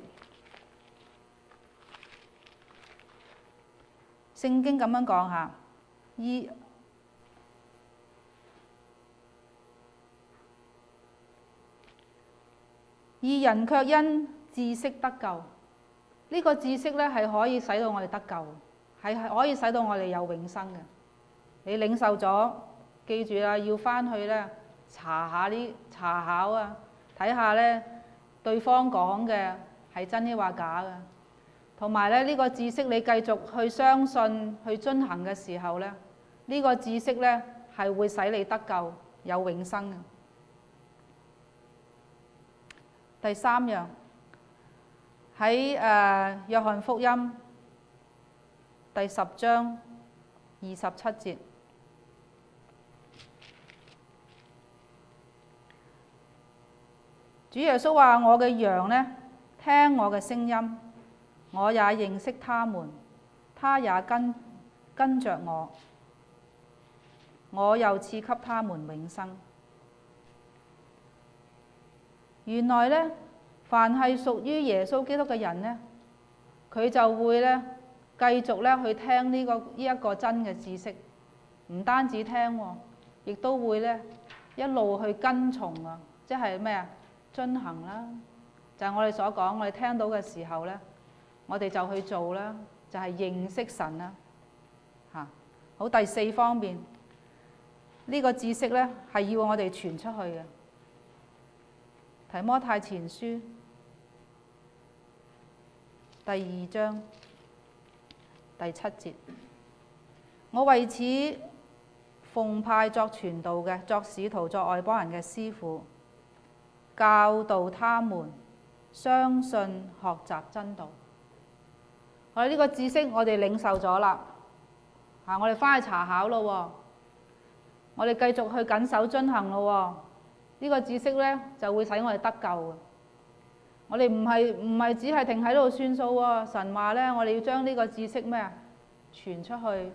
聖經咁樣講下，義人卻因知識得救。呢個知識咧係可以使到我哋得救，係可以使到我哋有永生嘅。你領受咗，記住啦，要翻去咧查考啊，睇下咧對方講嘅係真抑或假嘅。同埋咧，呢個知識你繼續去相信、去遵行嘅時候咧，呢個知識咧係會使你得救、有永生嘅。第三樣喺約翰福音第10章27節，主耶穌話：我嘅羊呢，聽我嘅聲音。我也認識他們，他也跟着我，我又賜給他們永生。原來呢，凡係屬於耶穌基督嘅人呢，佢就會呢繼續呢去聽呢一個真嘅知識，唔單止聽喎，亦都會呢一路去跟從啊， 即係咩啊？遵行啦，就係我哋所講，我哋聽到嘅時候呢，我哋就去做啦，就係認識神啦。嚇，好，第四方面，呢個知識呢係要我哋傳出去嘅。提摩太前書第2章第7節，我為此奉派作傳道嘅，作使徒，作外邦人嘅師傅，教導他們相信學習真道。我哋呢個知識我哋領受咗啦，我哋翻去查考咯喎，我哋繼續去謹守遵行咯喎。呢個知識呢，就會使我哋得救嘅。我哋唔係只係停喺度算數喎。神話呢，我哋要將呢個知識咩啊傳出去，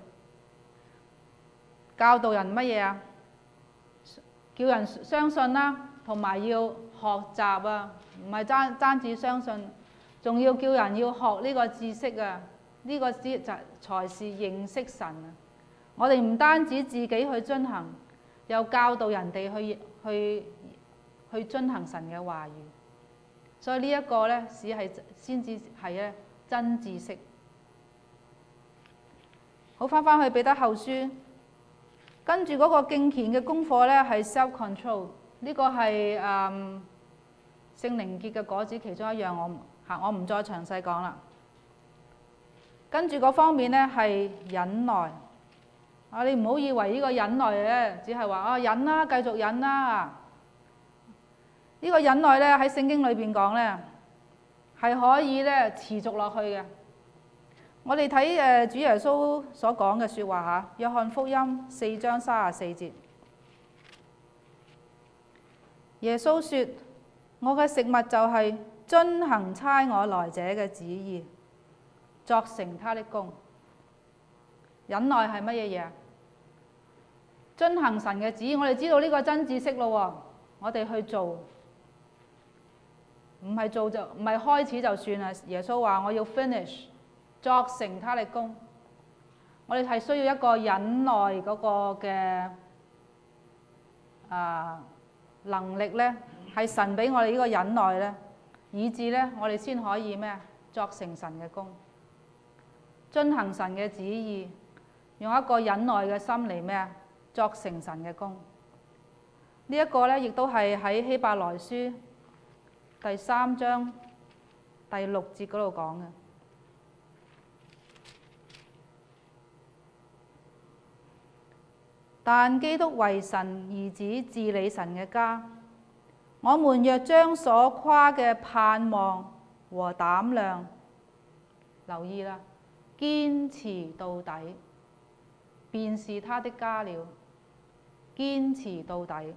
教導人乜嘢啊？叫人相信啦，同埋要學習啊，唔係單止相信，仲要叫人要學呢個知識啊。呢個知就才是認識神啊。我哋唔單止自己去遵行，又教導人哋去遵行神嘅話語，所以呢一個呢，先至係咧真知識。好，翻去彼得後書，跟住嗰個敬虔嘅功課呢，係 self-control，呢個係聖靈結嘅果子其中一樣，我唔再詳細講啦。跟住嗰方面呢，係忍耐。你唔好以為呢個忍耐呢，只係話忍啦，繼續忍啦。呢個忍耐呢，喺聖經裏邊講呢，係可以呢持續落去嘅。我哋睇主耶穌所講嘅説話嚇，約翰福音4章34節，耶穌說：我嘅食物就係遵行差我來者嘅旨意，作成他的功。忍耐係乜嘢嘢啊？遵行神嘅旨意，我哋知道呢個真知識咯喎，我哋去做。唔係開始就算啦。耶穌話我要 finish， 作成他的功。我哋係需要一個忍耐嗰個嘅能力呢，係神俾我哋呢個忍耐呢，以致呢，我哋先可以咩作成神嘅功，遵行神嘅旨意，用一個忍耐嘅心嚟咩作成神嘅功。呢一個呢，亦都係喺希伯來書第3章第6節嗰度講嘅。但基督為神兒子治理神嘅家，我們若將所誇嘅盼望和膽量，留意啦，堅持到底，便是他的家了。堅持到底。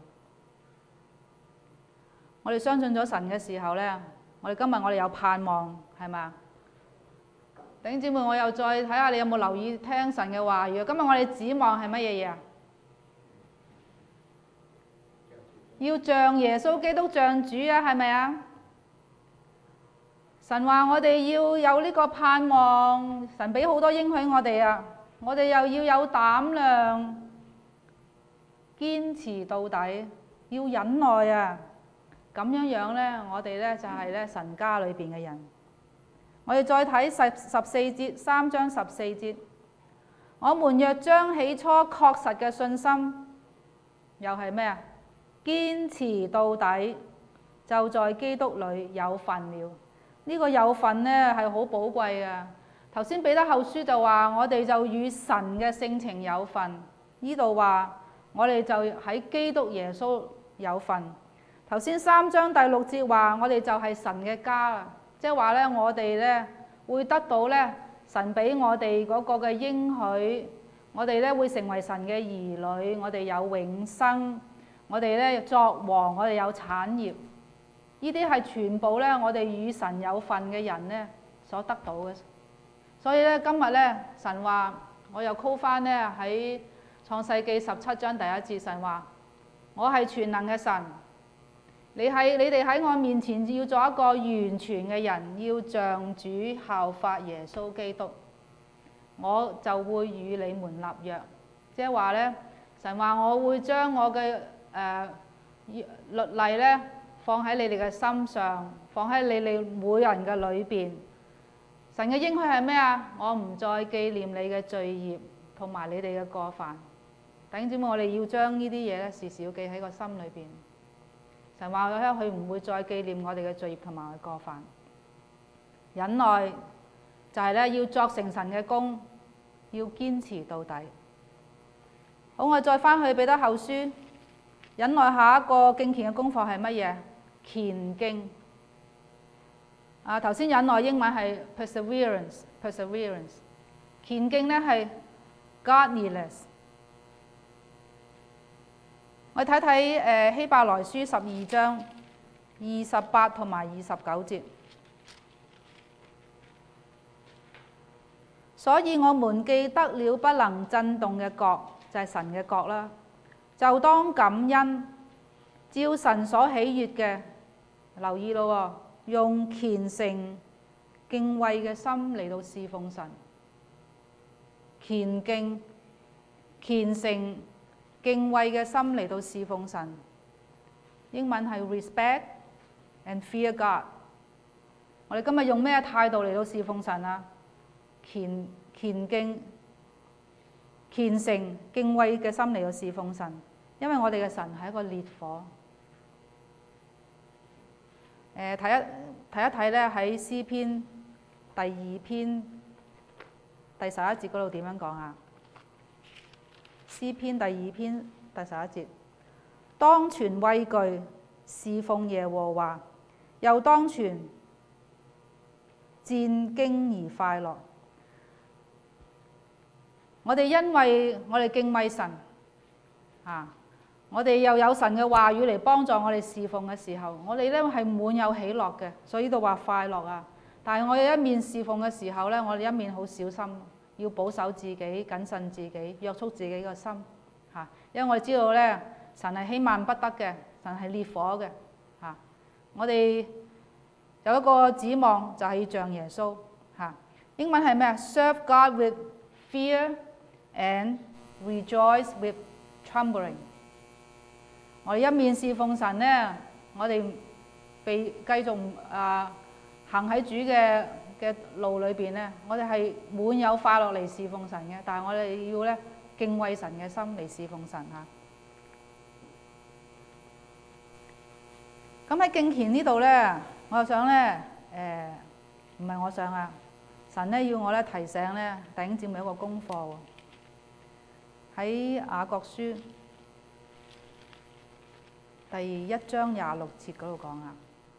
我哋相信咗神嘅時候呢，我哋有盼望，係嘛？弟兄姊妹，我又再睇下你有冇留意聽神嘅話語。今日我哋指望係乜嘢嘢啊？要像耶穌基督像主啊，係咪啊？神話我哋要有呢個盼望，神俾好多應許我哋啊，我哋又要有膽量，堅持到底，要忍耐啊！咁樣呢，我哋呢就係呢神家裏邊嘅人。我哋再睇14節，3章14節，我們若將起初確實嘅信心，又係咩啊？堅持到底，就在基督裏有份了。呢個有份呢係好寶貴啊！頭先彼得後書就話我哋就與神嘅性情有份，呢度話我哋就喺基督耶穌有份。頭先3章第6節話我哋就係神嘅家啦，即係話呢，我哋呢會得到呢神俾我哋嗰個嘅應許，我哋呢會成為神嘅兒女，我哋有永生，我哋呢作王，我哋有產業，呢啲係全部呢我哋與神有份嘅人呢所得到嘅。所以呢，今日呢，神話我又 call 翻呢喺創世記17章第1節，神話我係全能嘅神。你哋喺我面前要做一個完全嘅人，要像主效法耶穌基督，我就會與你們立約。即係話呢，神話我會將我嘅律例呢，放喺你哋嘅心上，放喺你哋每人嘅裏邊。神嘅應許係咩啊？我唔再紀念你嘅罪孽同埋你哋嘅過犯。弟兄姊妹，我哋要將呢啲嘢咧時時要記喺個心裏邊。神話佢唔會再紀念我哋嘅罪孽同埋我哋過犯。忍耐就係咧要作成神嘅工，要堅持到底。好，我再翻去彼得後書，忍耐下一個敬虔嘅功課係乜嘢？虔敬。頭先忍耐英文係 perseverance， 虔敬咧係 godliness。我睇睇希伯來書12章28同埋29節。所以我們既得了不能震動嘅國，就係神嘅國啦，就當感恩，照神所喜悅嘅，留意咯，用虔誠敬畏嘅心嚟到侍奉神。虔敬、虔誠敬畏嘅心嚟到侍奉神。英文係 respect and fear God。我哋今日用咩態度嚟到侍奉神啊？虔敬、虔誠敬畏嘅心嚟到侍奉神，因為我哋嘅神係一個烈火。睇一睇咧，喺詩篇第2篇第11節嗰度點樣講啊？詩篇第2篇第11節，當存畏懼侍奉耶和華，又當存戰兢而快樂。我哋因為我哋敬畏神，我哋又有神嘅話語嚟幫助我哋侍奉嘅時候，我哋咧係滿有喜樂嘅，所以呢度話快樂啊！但係我哋一面侍奉嘅時候咧，我哋一面好小心，要保守自己、謹慎自己、約束自己個心嚇，因為我哋知道咧，神係輕慢不得嘅，神係烈火嘅嚇。我哋有一個指望就係要像耶穌嚇。英文係咩啊？ Serve God with fear and rejoice with trembling。我哋一面侍奉神呢，我哋繼續行喺主嘅路裏邊呢，我哋係滿有快樂嚟侍奉神嘅。但係我哋要咧敬畏神嘅心嚟侍奉神嚇。咁喺敬虔呢度呢，我就想呢，唔係我想啊，神呢要我咧提醒呢弟兄姊妹一個功課喎。喺雅各書第1章26節嗰度講啊，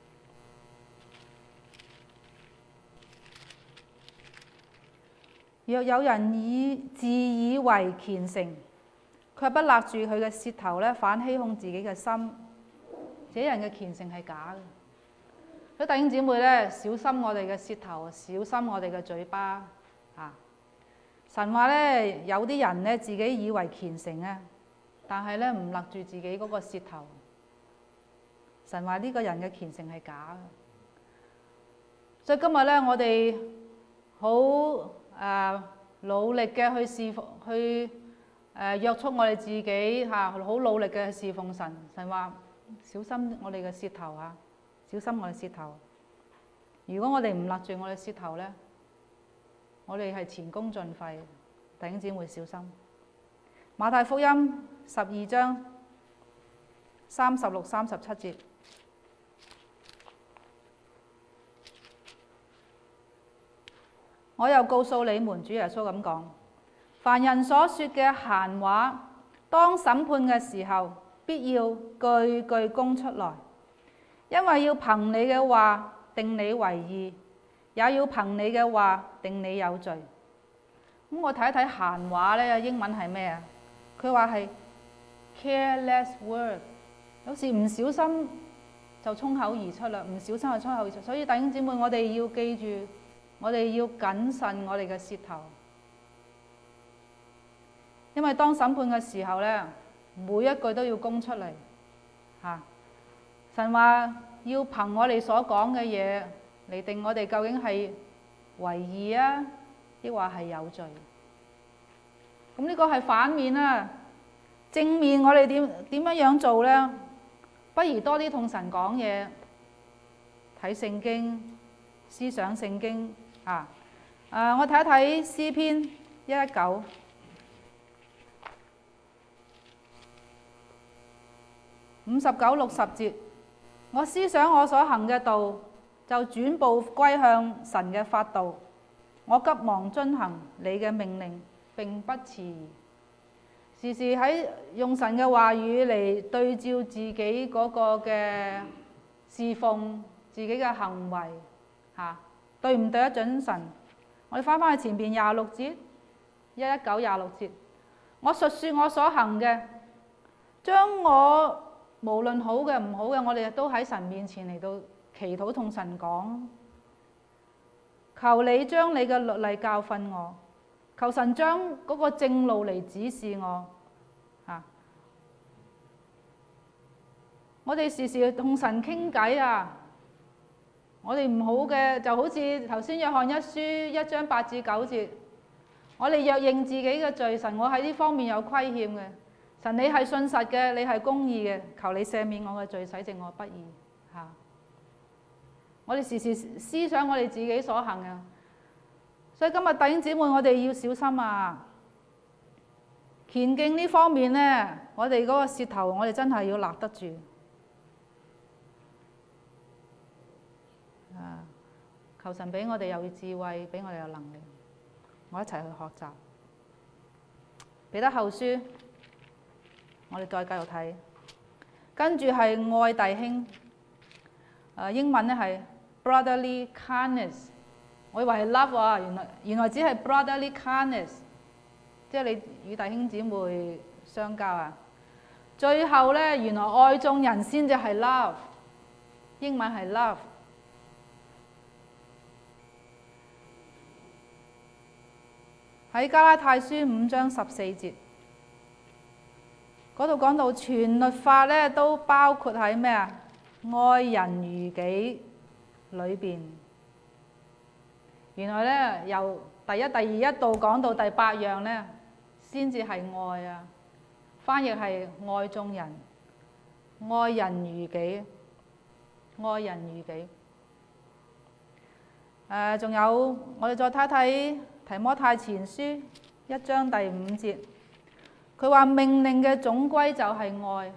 若有人自以為虔誠，卻不勒住佢嘅舌頭咧，反欺哄自己嘅心，這人嘅虔誠係假嘅。所以弟兄姊妹咧，小心我哋嘅舌頭，小心我哋嘅嘴巴啊！神話咧，有啲人咧自己以為虔誠啊，但係咧唔勒住自己嗰個舌頭。神話呢個人嘅虔誠係假嘅。所以今日咧，我哋好努力嘅去侍奉，去約束我哋自己嚇，好努力嘅侍奉神。神話小心我哋嘅舌頭啊，小心我哋舌頭。如果我哋唔勒住我哋舌頭咧，我哋係前功盡廢。弟兄姊妹小心。馬太福音12章36、37節。我又告訴你們，主耶穌咁講，凡人所說嘅閒話，當審判嘅時候，必要句句供出來，因為要憑你嘅話定你為義，也要憑你嘅話定你有罪。咁我睇一睇閒話咧，英文係咩啊？佢話係 careless word， 有時唔小心就衝口而出啦，唔小心就衝口而出。所以弟兄姊妹，我哋要記住，我哋要謹慎我哋嘅舌頭，因為當審判嘅時候咧，每一句都要供出嚟嚇。神話要憑我哋所講嘅嘢嚟定我哋究竟係為義啊，抑或係有罪。咁呢個係反面啊，正面我哋點樣做咧？ 不如多啲同神講嘢，睇聖經，思想聖經啊！我睇一睇詩篇119。59、60節，我思想我所行嘅道，就轉步歸向神嘅法度。我急忙遵行你嘅命令，並不遲疑。時時喺用神嘅話語嚟對照自己嗰個嘅侍奉，自己嘅行為對唔對得準神？我哋翻去前邊26節，119、26節，我述說我所行嘅，將我無論好嘅唔好嘅，我哋都喺神面前嚟到祈禱同神講，求你將你嘅律例教訓我，求神將嗰個正路嚟指示我。我哋時時同神傾偈啊！我哋唔好嘅就好似頭先約翰一書1章8至9節，我哋若認自己嘅罪，神我喺呢方面有虧欠嘅，神你係信實嘅，你係公義嘅，求你赦免我嘅罪，洗淨我不義。我哋時時思想我哋自己所行嘅，所以今日弟兄姊妹，我哋要小心啊！虔敬呢方面呢，我哋嗰個舌頭，我哋真係要立得住。求神俾我哋有智慧，俾我哋有能力，我一齊去學習。彼得後書，我哋再繼續睇，跟住係愛弟兄，英文呢係 brotherly kindness， 我以為係 love 啊，原來只係 brotherly kindness， 即係你與弟兄姊妹相交啊。最後呢，原來愛眾人先至係 love， 英文係 love。喺加拉太書5章14節嗰度講到，全律法咧都包括喺咩啊？愛人如己裏邊。原來咧由第一、第二一度講到第8樣咧，先至係愛啊。翻譯係愛眾人，愛人如己，愛人如己。仲有我哋再睇睇提摩太前書1章第5節，佢話命令嘅總歸就係愛，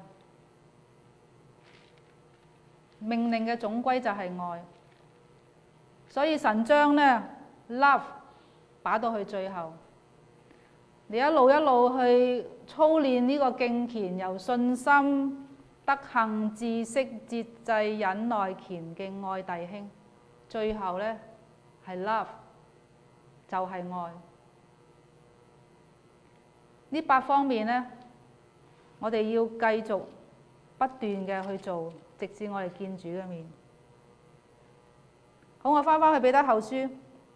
命令嘅總歸就係愛，所以神將呢 love 擺到去最後，你一路一路去操練呢個敬虔，由信心、德行、知識、節制、忍耐、虔敬、愛弟兄，最後呢係 love。就係愛，呢8方面呢，我哋要繼續不斷嘅去做，直至我哋見主嘅面。好，我翻去彼得後書，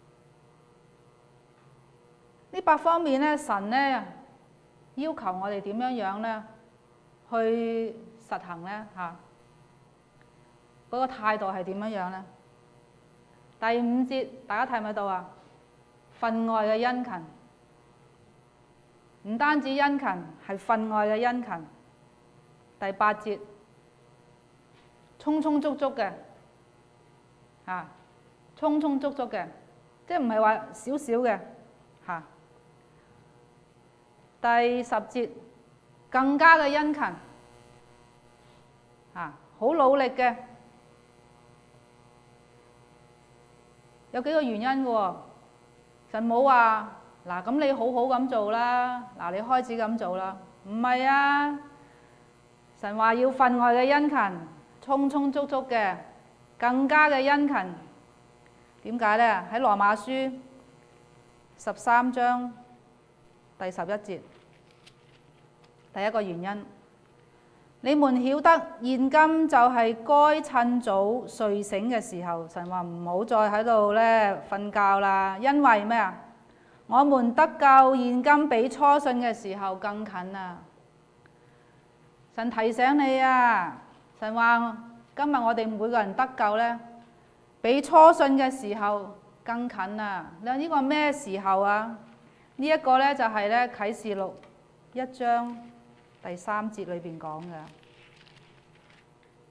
呢8方面呢，神呢要求我哋點樣呢去實行呢？嗰個態度係點樣呢？第5節，大家睇唔睇到啊？分外嘅殷勤，唔單止殷勤，係分外嘅殷勤。第8節，充充足足嘅，充充足足嘅，即係唔係話少少嘅，第10節，更加嘅殷勤，好努力嘅，有幾個原因嘅喎。神冇話嗱，咁你好好咁做啦，嗱，你開始咁做啦，唔係啊！神話要分外嘅殷勤，充充足足嘅，更加嘅殷勤。點解呢？喺羅馬書13章第11節，第一個原因，你們曉得現今就係該趁早睡醒嘅時候，神話唔好再喺度瞓覺啦，因為咩啊？我們得救現今比初信嘅時候更近啊！神提醒你啊，神話今日我哋每個人得救呢，比初信嘅時候更近啊！你話呢個咩時候啊？呢一個呢，就係啟示錄1章第3節裏邊講嘅。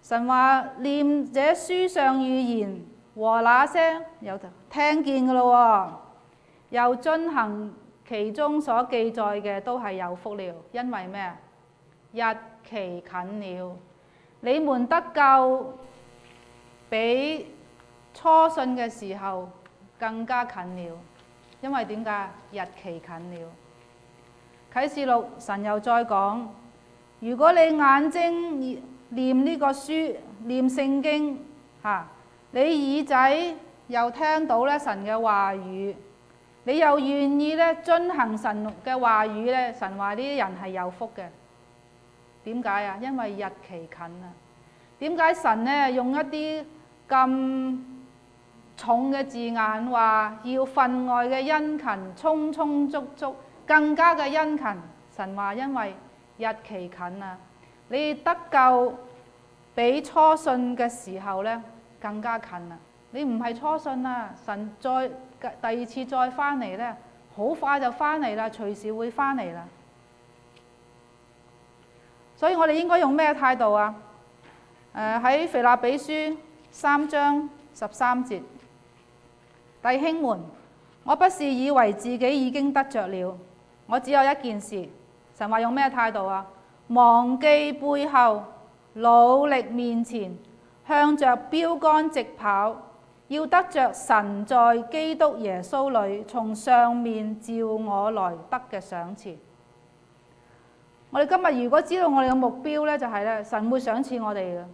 神話念這書上預言和那些有聽見嘅咯喎，又遵行其中所記載嘅都係有福了，因為咩？日期近了，你們得救比初信嘅時候更加近了，因為點解？日期近了。啟示錄神又再講，如果你眼睛念呢個書，念聖經你耳仔又聽到咧神嘅話語，你又願意咧遵行神嘅話語咧，神話呢啲人係有福嘅。點解啊？因為日期近啊。點解神咧用一啲咁重嘅字眼話要分外嘅殷勤，充充足足，更加嘅殷勤？神話因為日期近啊，你得救比初信嘅時候咧更加近啊！你唔係初信啊，神再第二次再翻嚟咧，好快就翻嚟啦，隨時會翻嚟啦。所以我哋應該用咩態度啊？喺腓立比書3章13節，弟兄們，我不是以為自己已經得着了，我只有一件事。神話用咩態度啊？忘記背後，努力面前，向着標竿直跑，要得着神在基督耶穌裏從上面召我來得嘅賞賜。我哋今日如果知道我哋嘅目標呢，就係咧神會賞賜我哋嘅。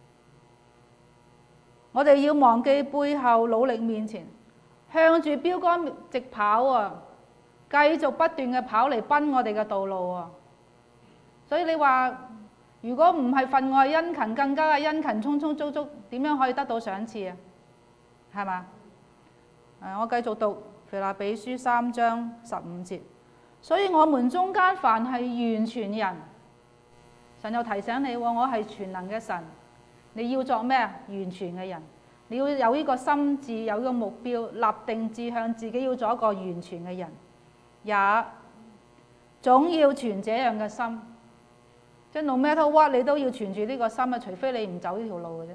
我哋要忘記背後，努力面前，向住標竿直跑啊！繼續不斷嘅跑嚟奔我哋嘅道路啊！所以你話，如果唔係分外殷勤，更加嘅殷勤，充充足足，點樣可以得到賞賜啊？係嘛？我繼續讀腓立比書3章15節。所以我們中間凡係完全人，神又提醒你，我係全能嘅神，你要作咩？完全嘅人，你要有呢個心志，有呢個目標，立定志向，自己要做一個完全嘅人，也總要存這樣嘅心。即係 no matter what， 你都要存住呢個心啊！除非你唔走呢條路嘅啫。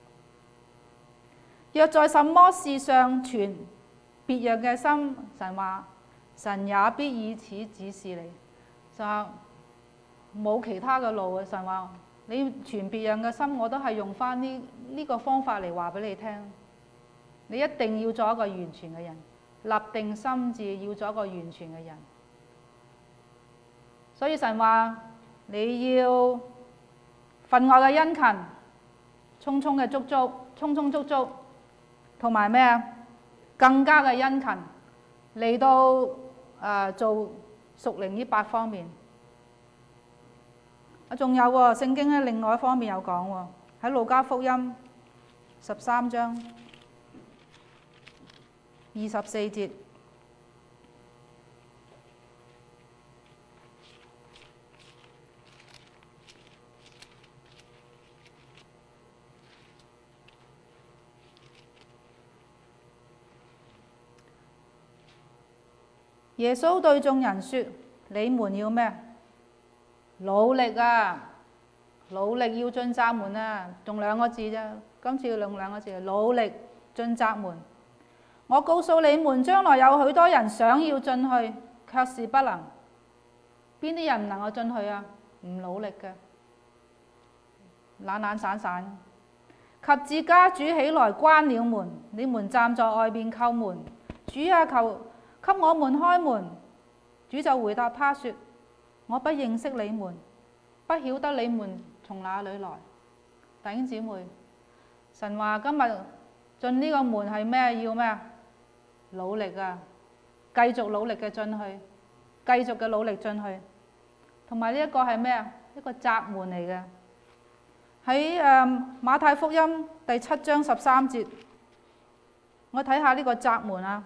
若在什麼事上存別樣嘅心，神話神也必以此指示你。就冇其他嘅路啊！神話你存別樣嘅心，我都係用翻呢個方法嚟話俾你聽。你一定要做一個完全嘅人，立定心志要做一個完全嘅人。所以神話你要分外嘅殷勤，充充嘅足足，充充足足，同埋咩啊？更加嘅殷勤嚟到做屬靈呢8方面。仲有喎，聖經咧另外一方面有講喎，喺路加福音13章24節。耶穌對眾人說：你們要咩？努力啊！努力要進窄門啊！仲2個字啫，今次要用2個字，努力進窄門。我告訴你們，將來有許多人想要進去，卻是不能。邊啲人唔能夠進去啊？唔努力嘅，懶懶散散。及至家主起來關了門，你們站在外面叩門，主啊，求給我們開門。主就回答他說：我不認識你們，不曉得你們從哪裏來。弟兄姊妹，神話今日進呢個門係咩？要咩？努力啊！繼續努力嘅進去，繼續嘅努力進去。同埋呢一個係咩啊？一個窄門嚟嘅。喺馬太福音第7章13節，我睇下呢個窄門啊。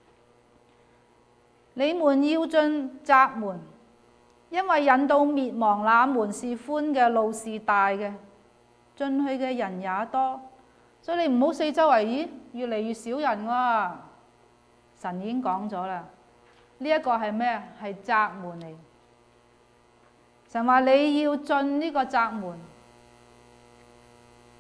你們要進窄門，因為引到滅亡那門是寬嘅，路是大嘅，進去嘅人也多。所以你唔好四周圍，咦，越嚟越少人喎。神已經講咗啦，呢一個係咩？係窄門嚟。神話你要進呢個窄門，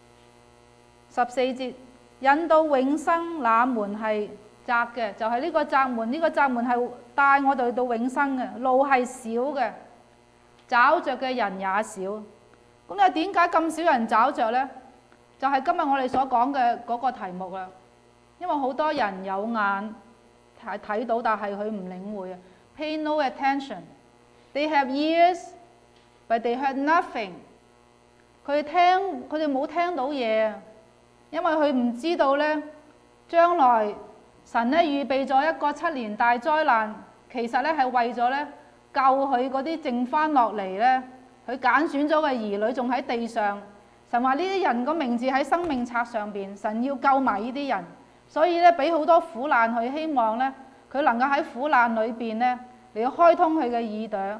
14節，引到永生那門係窄嘅，就係呢個窄門。呢個窄門係帶我哋到永生嘅，路係少嘅，找着嘅人也少。咁你點解咁少人找着呢？就係今日我哋所講嘅嗰個題目啦。因為好多人有眼係睇到，但係佢唔領會啊。Pay no attention. They have ears, but they heard nothing. 佢哋冇聽到嘢啊，因為佢唔知道呢，將來神呢預備咗一個7年大災難，其實呢係為咗呢救佢嗰啲剩翻落嚟呢，佢揀選咗嘅兒女仲喺地上。神話呢啲人個名字喺生命冊上邊，神要救埋呢啲人，所以呢俾好多苦難佢，希望呢佢能夠喺苦難裏邊呢嚟開通佢嘅耳朵。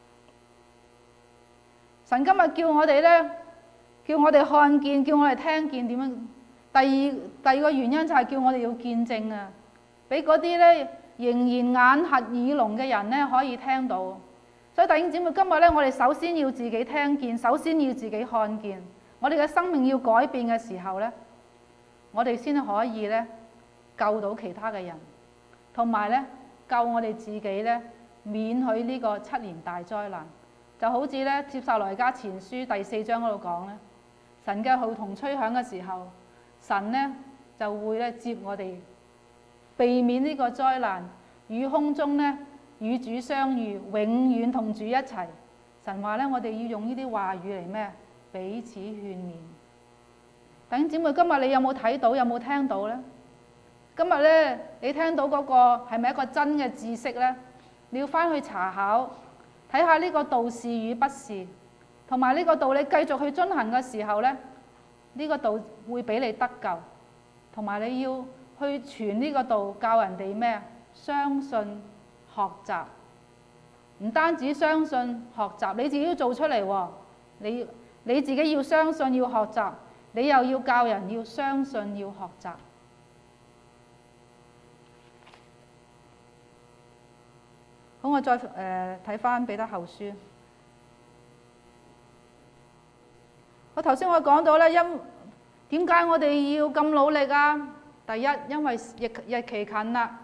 神今日叫我哋呢，叫我哋看見，叫我哋聽見點樣。第二個原因就係叫我哋要見證啊，俾嗰啲呢仍然眼瞎耳聾嘅人呢可以聽到。所以弟兄姊妹，今日呢，我哋首先要自己聽見，首先要自己看見。我哋嘅生命要改變嘅時候呢，我哋先可以呢救到其他嘅人，同埋呢救我哋自己呢免去呢個7年大災難。就好似呢帖撒羅尼迦前書第4章嗰度講呢，神嘅號筒吹響嘅時候，神呢就會呢接我哋，避免呢個災難，與空中呢與主相遇，永遠同主一齊。神話呢，我哋要用呢啲話語嚟咩？彼此勸勉。弟兄姊妹，今日你有冇睇到？有冇聽到呢？今日呢，你聽到嗰個係咪一個真嘅知識呢？你要翻去查考，睇下呢個道是與不是，同埋呢個道你繼續去遵行嘅時候呢，呢個道會俾你得救，同埋你要去傳呢個道，教人哋咩？相信學習，唔單止相信學習，你自己要做出嚟喎。你自己要相信，要學習，你又要教人要相信，要學習。好，我再睇翻彼得後書。我頭先講到呢，點解我哋要咁努力啊？第一，因為日期近啦，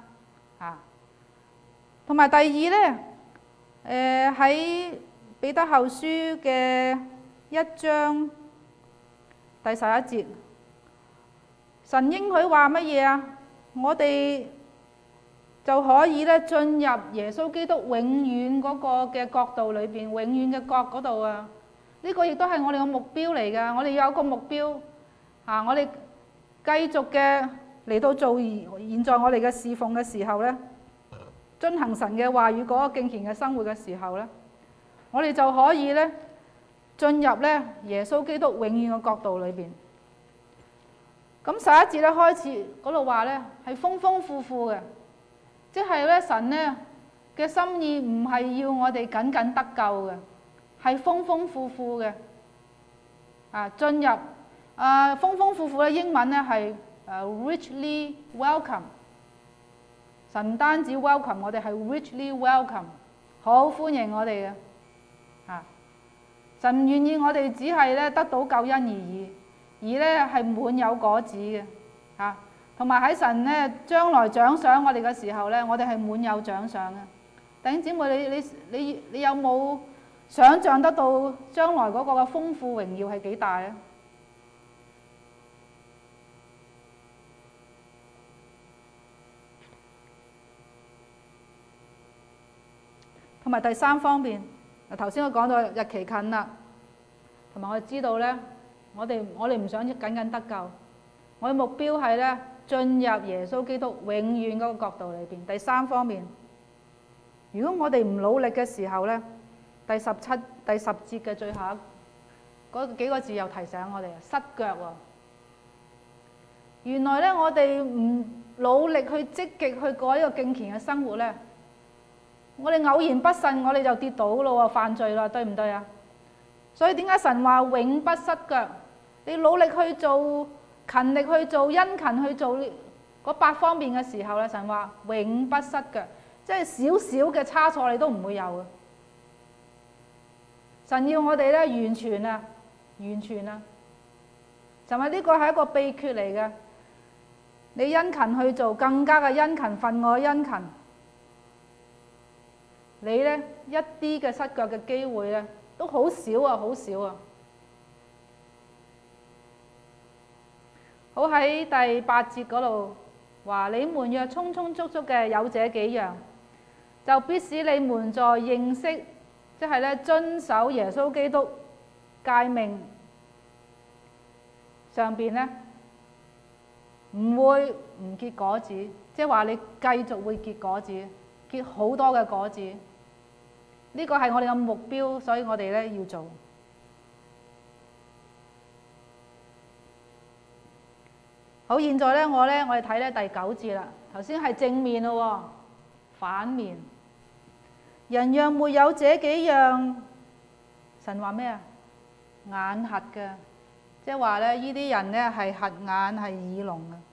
同埋第二呢，喺彼得後書嘅1章第11節，神應許話乜嘢啊？我哋就可以咧進入耶穌基督永遠嗰個嘅國度裏邊，永遠嘅國嗰度啊！呢個亦都係我哋嘅目標嚟㗎。我哋有個目標我哋繼續嘅嚟到做現在我哋嘅侍奉嘅時候咧，遵行神嘅話語嗰個敬虔嘅生活嘅時候咧，我哋就可以咧進入咧耶穌基督永遠嘅國度裏邊。咁11節咧開始嗰度話咧係豐豐富富嘅，即係咧神咧嘅心意唔係要我哋僅僅得救嘅，係豐豐富富嘅。進入豐豐富富咧，英文咧係richly welcome。神唔單止 welcome 我哋，係 richly welcome， 好歡迎我哋嘅。神唔願意我哋只係咧得到救恩而已，而咧係滿有果子嘅。同埋喺神咧將來獎賞我哋嘅時候咧，我哋係滿有獎賞嘅。弟兄姊妹，你有冇想像得到將來嗰個嘅豐富榮耀係幾大咧？同埋第三方面，頭先我講到日期近啦，同埋我哋知道咧，我哋唔想僅僅得救，我嘅目標係咧進入耶穌基督永遠嗰個國度裏邊。第三方面，如果我哋唔努力嘅時候咧，第10節嘅最後嗰幾個字又提醒我哋失腳喎。原來咧，我哋唔努力去積極去過一個敬虔嘅生活咧，我哋偶然不慎，我哋就跌倒咯喎，犯罪啦，對唔對啊？所以點解神話永不失腳？你努力去做，勤力去做，殷勤去做嗰8方面嘅時候咧，神話永不失腳，即係少少嘅差錯你都唔會有嘅。神要我哋咧完全啊！神就係呢個係一個秘訣嚟嘅。你殷勤去做，更加嘅殷勤，分外殷勤，你呢一啲嘅失腳嘅機會呢都好少啊，好少啊。好，喺第8節嗰度話：你們若充充足足嘅有這幾樣，就必使你們在認識，即係咧遵守耶穌基督誡命上邊呢，唔會唔結果子，即係話你繼續會結果子，結好多嘅果子。呢個係我哋嘅目標，所以我哋咧要做。好，現在咧我哋睇咧第9節啦。頭先係正面咯，反面。人若沒有這幾樣，神話咩啊？眼瞎嘅，即係話咧呢啲人咧係瞎眼係耳聾嘅。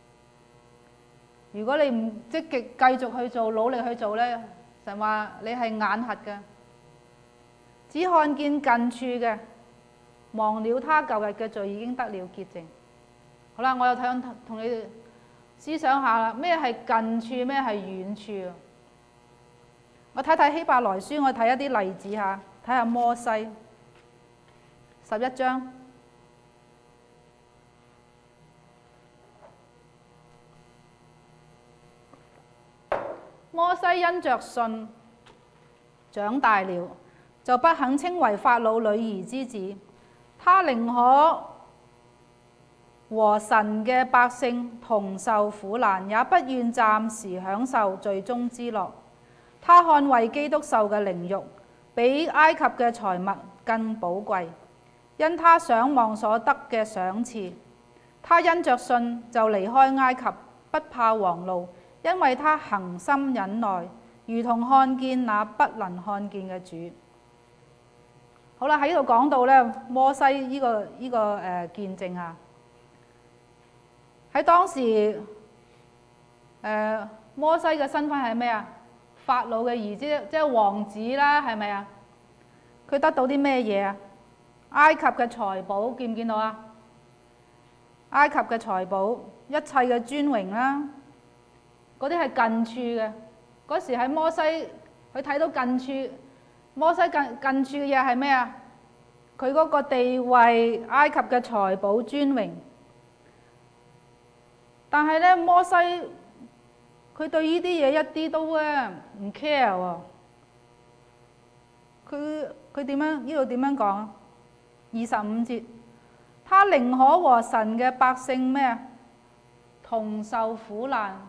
如果你唔積極繼續去做，努力去做咧，神話你係眼瞎嘅，只看見近處嘅，忘了他舊日嘅罪已經得了潔淨。好啦，我又想同你哋思想下啦，咩係近處，咩係遠處？我睇睇希伯來書，我睇一啲例子下，睇下摩西11章。摩西因着信長大了，就不肯稱為法老女兒之子，他寧可和神嘅百姓同受苦難，也不願暫時享受罪中之樂。他看為基督受嘅凌辱，比埃及嘅財物更寶貴，因他想望所得嘅賞賜。他因着信就離開埃及，不怕王怒，因為他恒心忍耐，如同看見那不能看見嘅主。好啦，喺呢度講到咧摩西呢個見證啊。喺當時，摩西嘅身份係咩啊？法老嘅兒子，即係王子啦，係咪啊？佢得到啲咩嘢啊？埃及嘅財寶，見唔見到啊？埃及嘅財寶，一切嘅尊榮啦，嗰啲係近處嘅。嗰時喺摩西，佢睇到近處，摩西近處嘅嘢係咩啊？佢嗰個地位，埃及嘅財寶尊榮。但係咧，摩西佢對呢啲嘢一啲都唔 care 喎。佢點樣？呢度點樣講啊？25節，他寧可和神嘅百姓咩啊？同受苦難，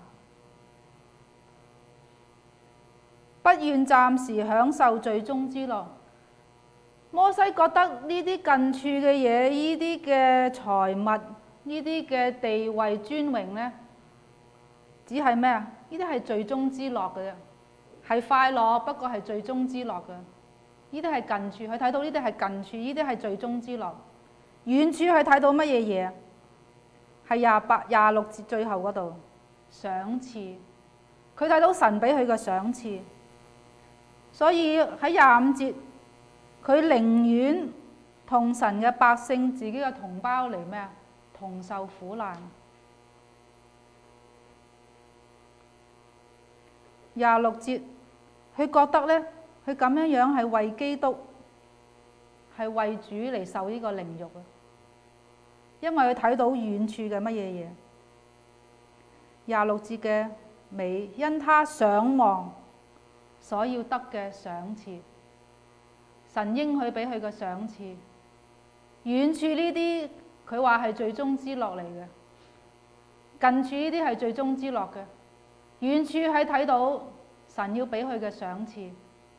不願暫時享受罪中之樂。摩西覺得呢啲近處嘅嘢，呢啲嘅財物，呢啲嘅地位尊榮呢，只係咩啊？呢啲係罪中之樂嘅啫，係快樂，不過係罪中之樂嘅。呢啲係近處，佢睇到呢啲係近處，呢啲係罪中之樂。遠處佢睇到乜嘢嘢？係26節最後嗰度，賞賜。佢睇到神俾佢嘅賞賜，所以喺25節，佢寧願同神嘅百姓、自己嘅同胞嚟咩啊？同受苦難。26節，佢覺得呢，佢咁樣係為基督，係為主嚟受呢個凌辱啊！因為佢睇到遠處嘅乜嘢嘢。26節嘅尾，因他想望所要得嘅賞賜，神應許俾佢嘅賞賜。遠處呢啲佢話係罪中之樂嚟嘅，近處呢啲係罪中之樂嘅。遠處係睇到神要俾佢嘅賞賜，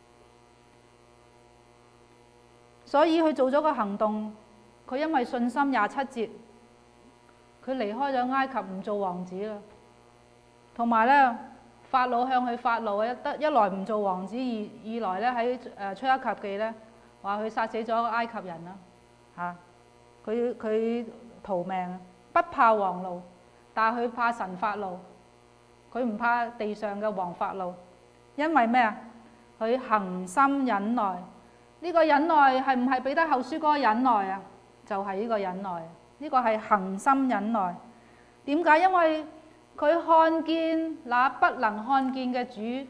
所以佢做咗個行動。佢因為信心27節，佢離開咗埃及，唔做王子啦。同埋呢，法老向佢發怒，一來唔做王子，二來呢喺出埃及記呢話佢殺死咗埃及人啦嚇，佢逃命，不怕王怒，但係佢怕神發怒。佢唔怕地上嘅王法老，因為咩啊？佢恒心忍耐。呢個忍耐係唔係彼得後書嗰個忍耐啊？就係呢個忍耐。 呢個係恆心忍耐。點解？因為佢看見那不能看見嘅主，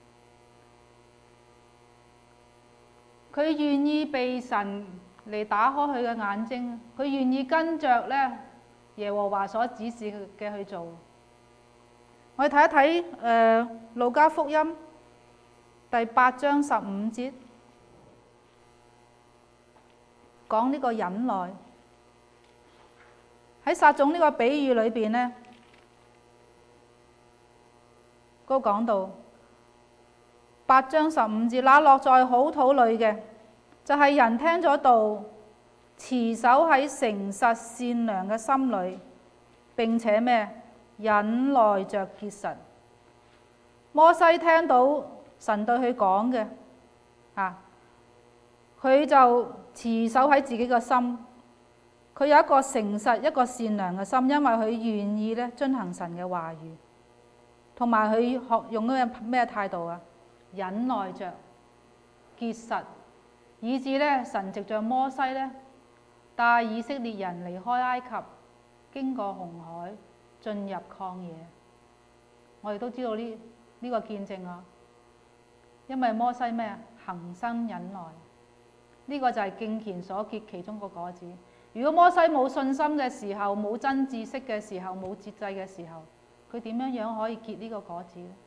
佢願意被神嚟打開佢嘅眼睛，佢願意跟着咧耶和華所指示嘅去做。我哋睇一睇路加福音第8章15節，講呢個忍耐。喺撒種呢個比喻裏邊呢，都講到8章15節，那落在好土裏嘅，就係人聽咗道，持守喺誠實善良嘅心裏，並且咩？忍耐着結實。摩西聽到神對佢講嘅，佢就持守喺自己嘅心。佢有一個誠實、一個善良嘅心，因為佢願意咧遵行神嘅話語，同埋佢用咗咩態度啊？忍耐着結實，以致咧神藉着摩西咧帶以色列人離開埃及，經過紅海，進入曠野。我哋都知道呢個見證啊，因為摩西咩？恆心忍耐，呢個就係敬虔所結其中個果子。如果摩西冇信心嘅時候，冇真知識嘅時候，冇節制嘅時候，佢點樣可以結呢個果子呢？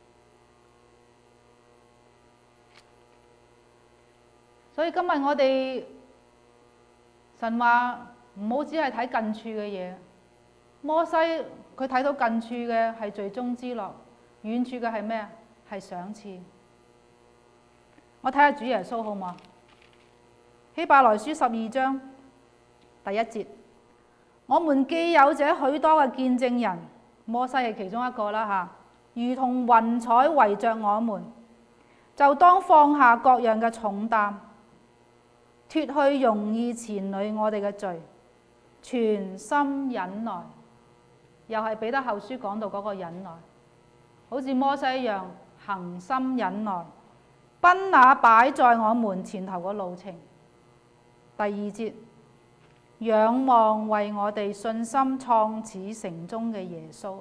所以今日我哋神話唔好只係睇近處嘅嘢。摩西佢睇到近處嘅係罪中之樂，遠處嘅係咩？係賞賜。我睇下主耶穌好嗎？希伯來書12章第1節，我們既有這許多嘅見證人，摩西係其中一個啦，如同雲彩圍着我們，就當放下各樣嘅重擔，脫去容易纏累我哋嘅罪，全心忍耐。又係彼得後書講到嗰個忍耐，好似摩西一樣恆心忍耐，奔那擺在我們前頭嘅路程。第2節，仰望為我哋信心創始成終嘅耶穌。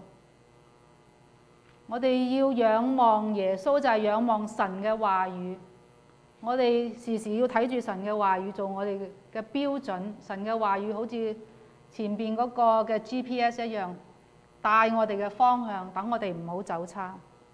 我哋要仰望耶穌，就係仰望神嘅話語。我哋時時要睇住神嘅話語做我哋嘅標準。神嘅話語好似前邊嗰個嘅 GPS 一樣，帶我哋嘅方向，等我哋唔好走差。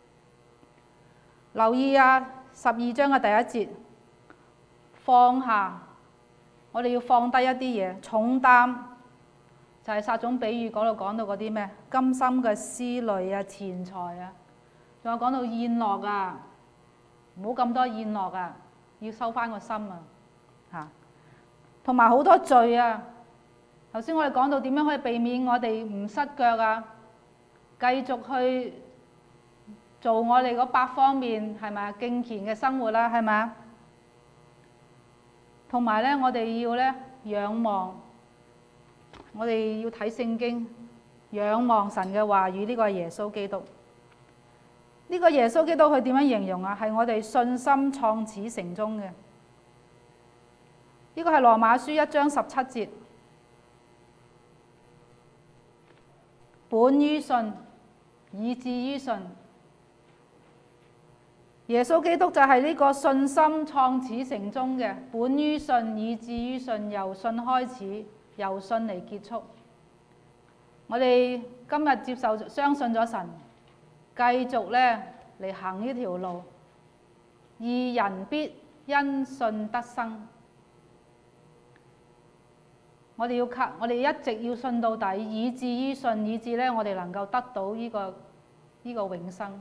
留意啊，12章嘅第1節，放下。我哋要放低一啲嘢，重擔就係撒種比喻嗰度講到嗰啲咩？甘心嘅思慮啊，錢財啊，仲有講到宴樂啊，唔好咁多宴樂啊，要收翻個心啊，同埋好多罪啊。頭先我哋講到點樣可以避免我哋唔失腳啊，繼續去做我哋嗰8方面係咪敬虔嘅生活啦？係咪啊？同埋咧，我哋要咧仰望，我哋要睇聖經，仰望神嘅話語。呢個係耶穌基督。呢個耶穌基督佢點樣形容啊？係我哋信心創始成終嘅。呢個係羅馬書1章17節。本於信，以至於信。耶穌基督就係呢個信心創始成終嘅，本於信，以至於信，由信開始，由信嚟結束。我哋今日接受相信咗神，繼續咧嚟行呢條路，義人必因信得生。我哋一直要信到底，以至於信，以至咧我哋能夠得到呢個永生。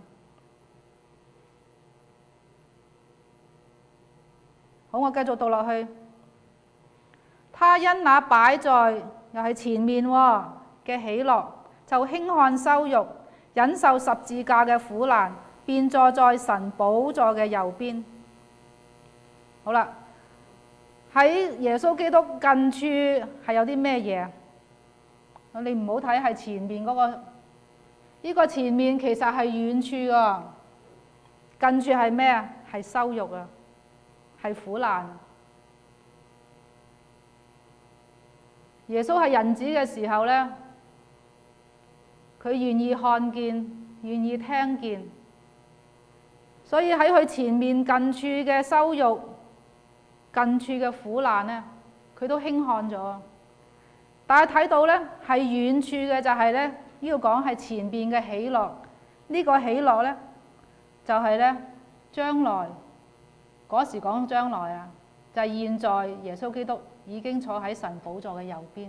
好，我繼續讀落去。他因那擺在又係前面嘅喜樂，就輕看羞辱，忍受十字架嘅苦難，便坐在神寶座嘅右邊。好啦，喺耶穌基督近處係有啲咩嘢？你唔好睇係前面嗰個，呢個前面其實係遠處噶，近處係咩啊？係羞辱啊！係苦難。 耶穌係人子嘅時候呢，佢願意看見，願意聽見，所以喺佢前面近處嘅羞辱、近處嘅苦難呢，佢都輕看咗。但係睇到呢，係遠處嘅就係呢，呢度講係前邊嘅喜樂。呢個喜樂呢，就係呢將來嗰時講將來啊，就係現在耶穌基督已經坐喺神寶座嘅右邊。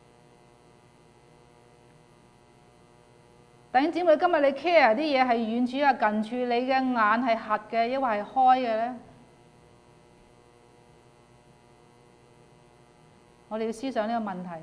弟兄姊妹，今日你 care 啲嘢係遠處啊近處，你嘅眼係瞎嘅，抑或係開嘅呢？我哋要思想呢個問題。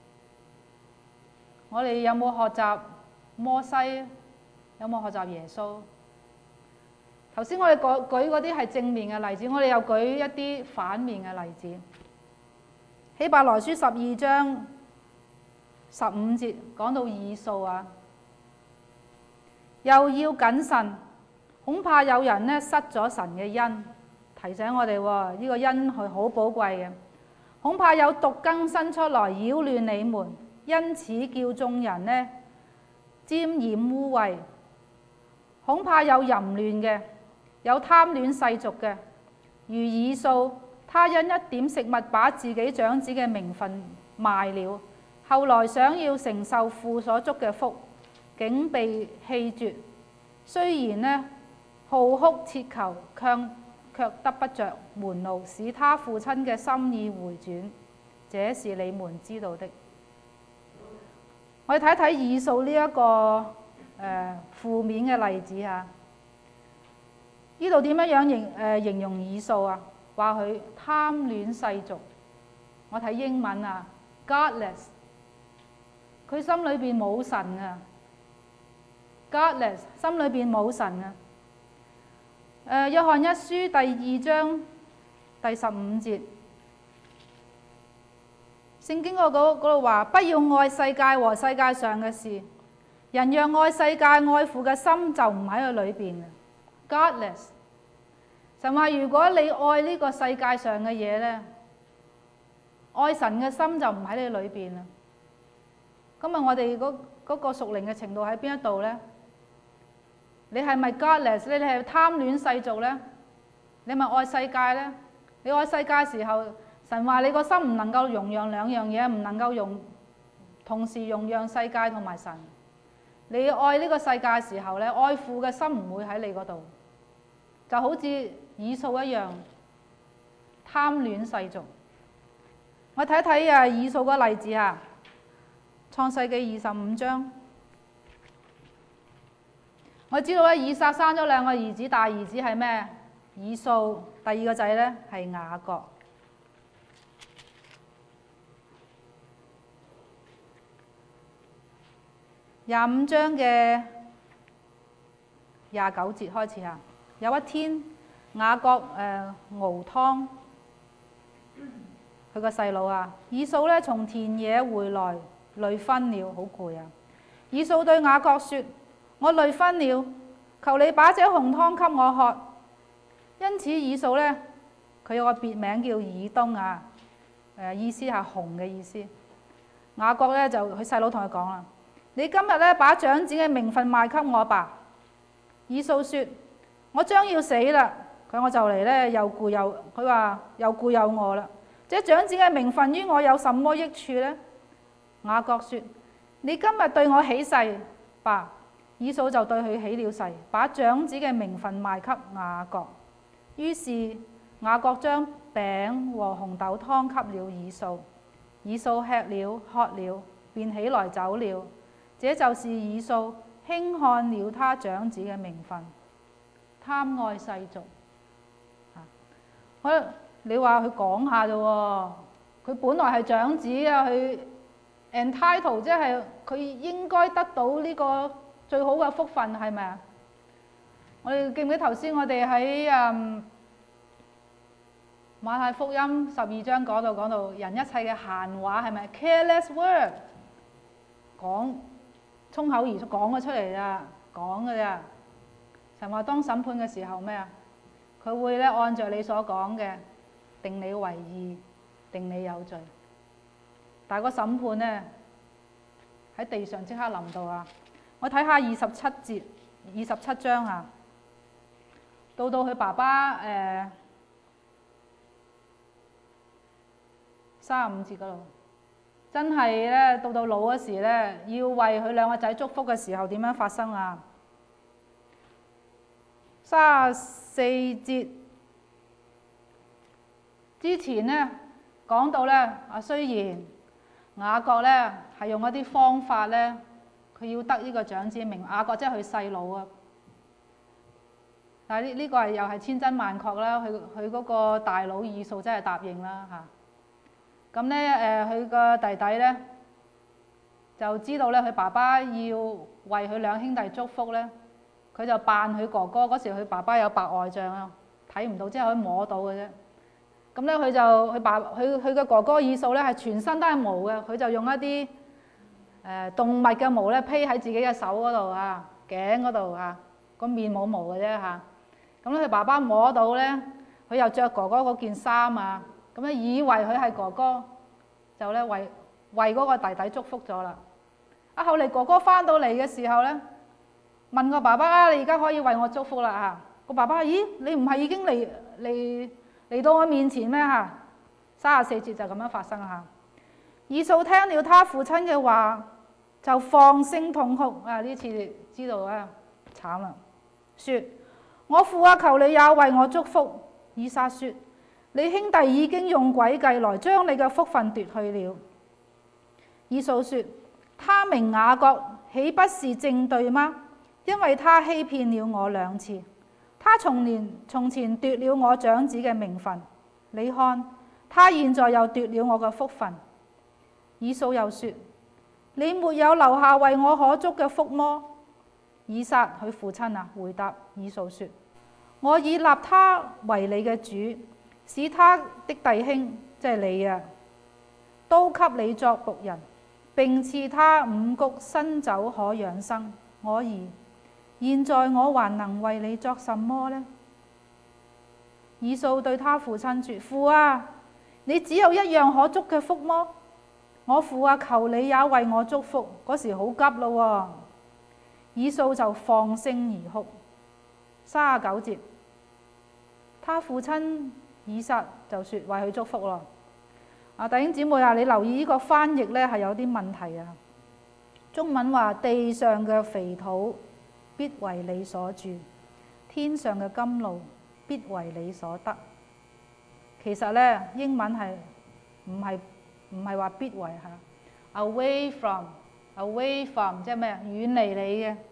我哋有冇學習摩西？有冇學習耶穌？頭先我哋舉嗰啲係正面嘅例子，我哋又舉一啲反面嘅例子。希伯來書12章15節講到以掃啊，又要謹慎，恐怕有人呢失咗神嘅恩。提醒我哋喎，呢個恩係好寶貴嘅。恐怕有毒根生出來擾亂你們，因此叫眾人呢沾染污穢。恐怕有淫亂嘅，有貪戀世俗嘅，如以掃，他因一點食物把自己長子嘅名分賣了，後來想要承受父所祝嘅福，竟被棄絕。雖然呢號哭切求，卻得不着門路，使他父親嘅心意回轉，這是你們知道的。我哋睇一睇以掃呢一個負面嘅例子嚇。呢度點樣形容以掃啊？話佢貪戀世俗。我睇英文啊 ，godless。佢心裏邊冇神啊 ，godless， 心裏邊冇神啊。約翰一書第2章第15節，聖經嗰度話：不要愛世界和世界上嘅事。人若愛世界，愛父嘅心就唔喺佢裏邊。godless。神話如果你愛呢個世界上嘅嘢呢，愛神嘅心就唔喺你裏邊啦。今日我哋嗰個屬靈嘅程度喺邊一度呢？你係咪 godless 咧？你係貪戀世俗呢？你咪愛世界呢？你愛世界嘅時候，神話你個心唔能夠容讓兩樣嘢，唔能夠同時容讓世界同埋神。你愛呢個世界嘅時候呢，愛父嘅心唔會喺你嗰度，就好似以掃一樣貪戀世俗。我睇睇以掃個例子啊，創世記25章。我知道咧，以撒生咗2個兒子，大兒子係咩？以掃，第2個仔呢係雅各。25章嘅29節開始啊。有一天，雅各熬湯，佢個細佬啊，以掃呢從田野回來，累昏了，好攰啊。以掃對雅各說：我累昏了，求你把這紅湯給我喝。因此以掃呢，佢有個別名叫以東啊，意思係紅嘅意思。雅各呢，就佢細佬同佢講啦：你今日呢，把長子嘅名分賣給我吧。以掃說：我將要死啦，我就嚟呢，佢話又攰又餓啦。這長子嘅名分於我有什麼益處呢？雅各說：你今日對我起誓吧。以掃就對佢起了誓，把長子嘅名分賣給雅各。於是雅各將餅和紅豆湯給了以掃。以掃吃了喝了，便起來走了。這就是以掃輕看了他長子嘅名分，貪愛世俗。你話佢講下啫喎，佢本來係長子啊，佢 entitle 即係佢應該得到呢個最好嘅福分，係咪啊？我哋記唔記得頭先我哋喺馬太福音12章講到人一切嘅閒話係咪 careless word， 講衝口而出講咗出嚟咋，講嘅咋。神話當審判嘅時候咩啊？佢會咧按照你所講嘅定你為義，定你有罪。 但係個審判呢，喺地上即刻臨到啊！我睇下27章啊，到佢爸爸35節嗰度，真係咧到老嗰時咧，要為佢兩個仔祝福嘅時候點樣發生啊？34節之前呢，講到咧雖然雅各咧係用一啲方法咧，佢要得呢個長子名，雅各即係佢細佬啊。但係呢個又係千真萬確啦，佢嗰個大佬以掃真係答應啦嚇。咁咧佢個弟弟咧就知道咧佢爸爸要為佢兩兄弟祝福咧，佢就扮佢哥哥。嗰時佢爸爸有白外障啊，睇唔到，即係可以摸到嘅啫。咁咧佢嘅哥哥以掃咧係全身都係毛嘅，佢就用一啲動物嘅毛咧披喺自己嘅手嗰度啊、頸嗰度啊，個面冇毛嘅啫嚇。咁咧佢爸爸摸到咧，佢又着哥哥嗰件衫啊，咁咧以為佢係哥哥，就咧為嗰個弟弟祝福咗啦。後嚟哥哥翻到嚟嘅時候咧，問個爸爸：你而家可以為我祝福啦嚇？個爸爸話：咦，你唔係已經嚟到我面前咩嚇？34節就咁樣發生嚇。以掃聽了他父親嘅話，就放聲痛哭啊！呢次知道啊，慘啦！説：我父啊，求你也為我祝福。以撒説：你兄弟已經用詭計來將你嘅福分奪去了。以掃説：他名雅各，豈不是正對嗎？因為他欺騙了我2次。他從前奪了我長子嘅名分，你看，他現在又奪了我嘅福分。以掃又說：你沒有留下為我可祝嘅福麼？以撒佢父親啊，回答以掃說：我已立他為你嘅主，使他的弟兄即係你啊，都給你作僕人，並賜他5穀新酒可養生。我兒，現在我還能為你作什麼呢？以掃對他父親說：父啊，你只有一樣可祝嘅福麼？我父啊，求你也為我祝福。嗰時好急咯喎。以掃就放聲而哭。39節，他父親以撒就說為佢祝福咯。弟兄姊妹啊，你留意呢個翻譯呢係有啲問題啊。中文話地上嘅肥土必為你所住，天上嘅甘露必為你所得。其實呢，英文係唔係話必為嚇 ，away from 即係咩啊？遠離你嘅。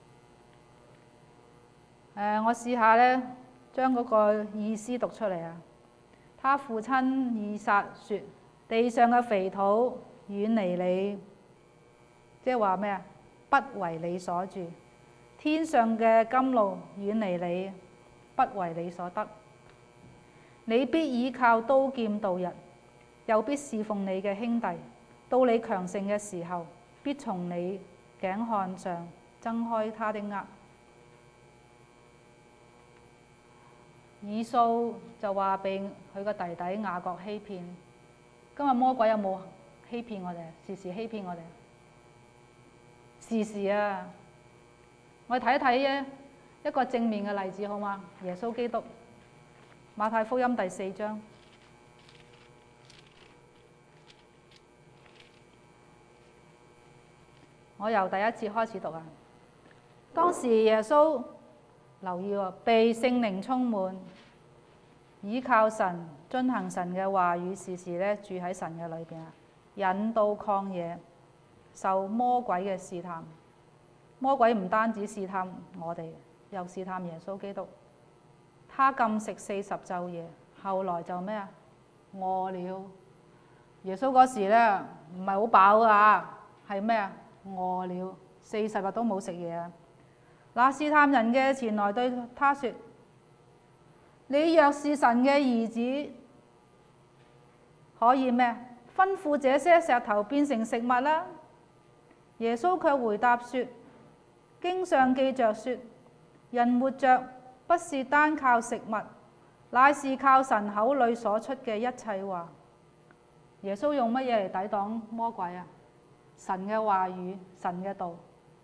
我試下呢，將嗰個意思讀出嚟啊。他父親以撒說：地上嘅肥土遠離你，即係話咩啊？不為你所住。天上嘅甘露遠離你，不為你所得。你必倚靠刀劍度日，又必侍奉你嘅兄弟。到你強盛嘅時候，必從你頸項上掙開他的軛。以掃就話被佢個弟弟雅各欺騙。今日魔鬼有冇欺騙我哋？時時欺騙我哋。時時啊！我哋睇一睇一個正面嘅例子好嗎？耶穌基督，馬太福音第4章。我由第一節開始讀啊。當時耶穌，留意喎，被聖靈充滿，倚靠神，遵行神嘅話語，時時咧住喺神嘅裏邊啊。引到曠野，受魔鬼嘅試探。魔鬼唔單止試探我哋，又試探耶穌基督。他禁食40晝夜，後來就咩啊？餓了。耶穌嗰時咧唔係好飽噶，係咩啊？餓了，40日都冇食嘢啊！那試探人嘅前來對他說：你若是神嘅兒子，可以咩？吩咐這些石頭變成食物啦。耶穌卻回答說：經上記着說，人活着不是單靠食物，乃是靠神口裏所出嘅一切話。 耶穌用乜嘢嚟抵擋魔鬼啊？神嘅話語，神嘅道。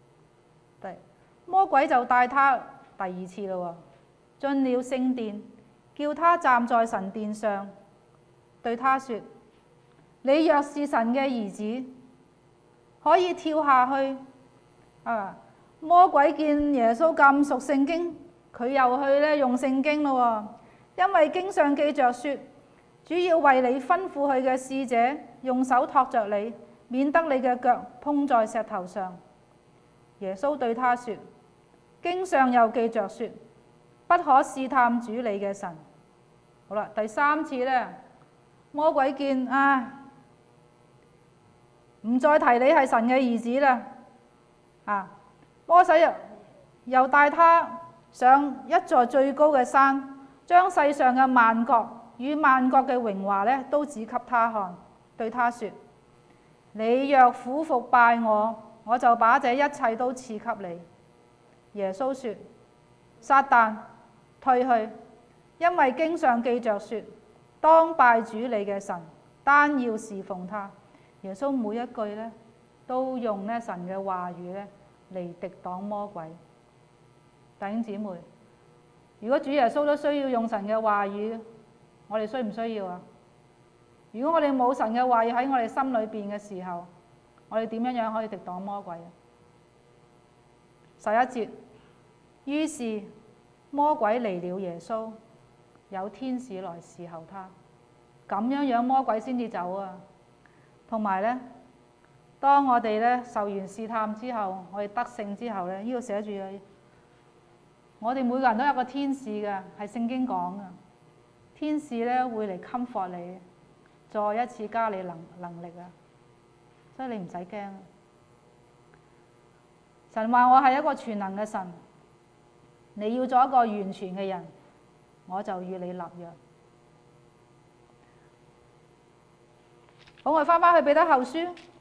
魔鬼就帶他第二次咯，進了聖殿，叫他站在神殿上，對他說：你若是神嘅兒子，可以跳下去。魔鬼見耶穌咁熟聖經，佢又去用聖經咯，因為經上記着說，主要為你吩咐佢嘅使者，用手托着你，免得你嘅腳碰在石頭上。耶穌對他說：經上又記着說，不可試探主你嘅神。好啦，第三次呢，魔鬼見唔再提你係神嘅兒子啦，摩西又帶他上一座最高嘅山，將世上嘅萬國與萬國嘅榮華呢都指給他看，對他說：你若俯伏拜我，我就把這一切都賜給你。耶穌說：撒旦，退去，因為經上記着說，當拜主你嘅神，單要侍奉他。耶穌每一句呢，都用神嘅話語呢嚟敵擋魔鬼。弟兄姊妹，如果主耶穌都需要用神嘅話語，我哋需唔需要啊？如果我哋冇神嘅話語喺我哋心裏邊嘅時候，我哋點樣可以敵擋魔鬼啊？11節，於是魔鬼離了耶穌，有天使來侍候他。咁樣魔鬼先至走啊！同埋呢，當我哋呢受完試探之後，我哋得勝之後呢，呢度寫住我哋每個人都有個天使嘅，係聖經講嘅。天使呢會嚟 comfort 你，再一次加你能力啊！所以你唔使驚。神話我係一個全能嘅神，你要做一個完全嘅人，我就與你立約。好，我翻返去彼得後書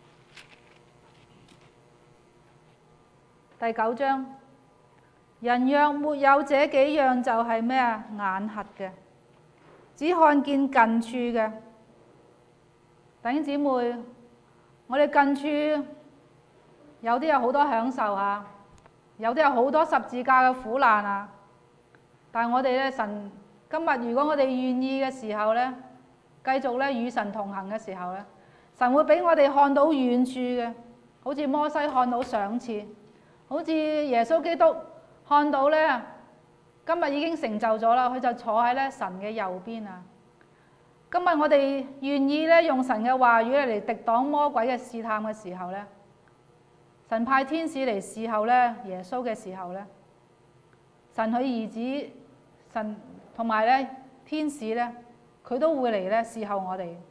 第9章。人若沒有這幾樣，就係咩啊？眼瞎嘅，只看見近處嘅。弟兄姊妹，我哋近處有啲有好多享受啊，有啲有好多十字架嘅苦難啊。但係我哋呢，神今日如果我哋願意嘅時候呢，繼續呢與神同行嘅時候呢，神會俾我哋看到遠處嘅，好似摩西看到賞賜，好似耶穌基督看到呢，今日已經成就咗啦，佢就坐喺呢神嘅右邊啊。今日我哋願意呢用神嘅話語嚟敵擋魔鬼嘅試探嘅時候呢，神派天使嚟侍候呢耶穌嘅時候呢，神佢兒子神同埋呢天使呢，佢都會嚟呢侍候我哋。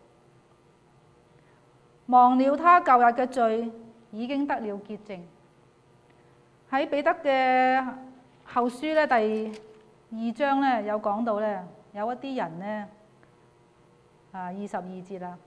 忘了他舊日嘅罪，已經得了潔淨。喺彼得嘅後書呢，第2章呢，有講到呢，有一啲人呢，22節啦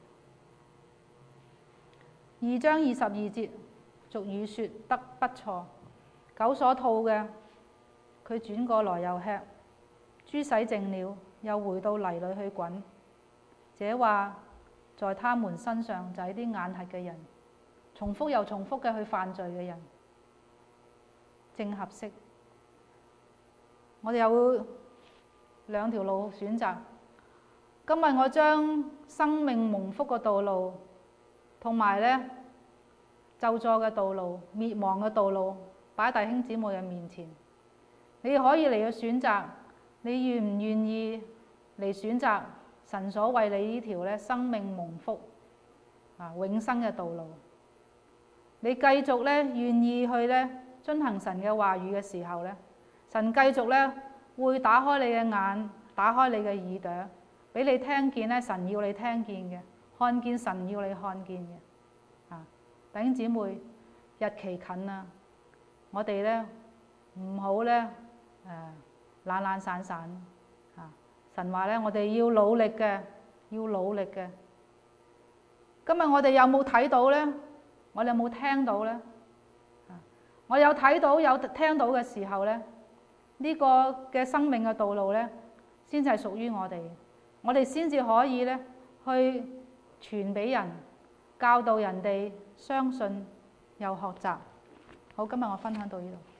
，2章22節，俗語說得不錯，狗所吐嘅，佢轉過來又吃；豬洗淨了，又回到泥裏去滾。這話在他們身上就係啲眼瞎嘅人，重複又重複嘅去犯罪嘅人，正合適。我哋有兩條路選擇。今日我將生命蒙福嘅道路，同埋呢咒詛嘅道路、滅亡嘅道路，擺喺弟兄姊妹嘅面前。你可以嚟去選擇，你願唔願意嚟選擇神所為你呢條呢生命蒙福永生嘅道路？你繼續呢願意去呢遵行神嘅話語嘅時候呢，神繼續呢會打開你嘅眼，打開你嘅耳朵，俾你聽見呢神要你聽見嘅，看見神要你看見嘅。弟兄姊妹，日期近啦，我哋呢唔好呢懶懶散散。神話呢，我哋要努力嘅，要努力嘅。今日我哋有冇睇到呢？我哋有冇聽到呢？我有睇到有聽到嘅時候呢，呢個嘅生命嘅道路呢，先至係屬於我哋。我哋先至可以呢去傳俾人，教導人哋相信又學習。好，今日我分享到呢度。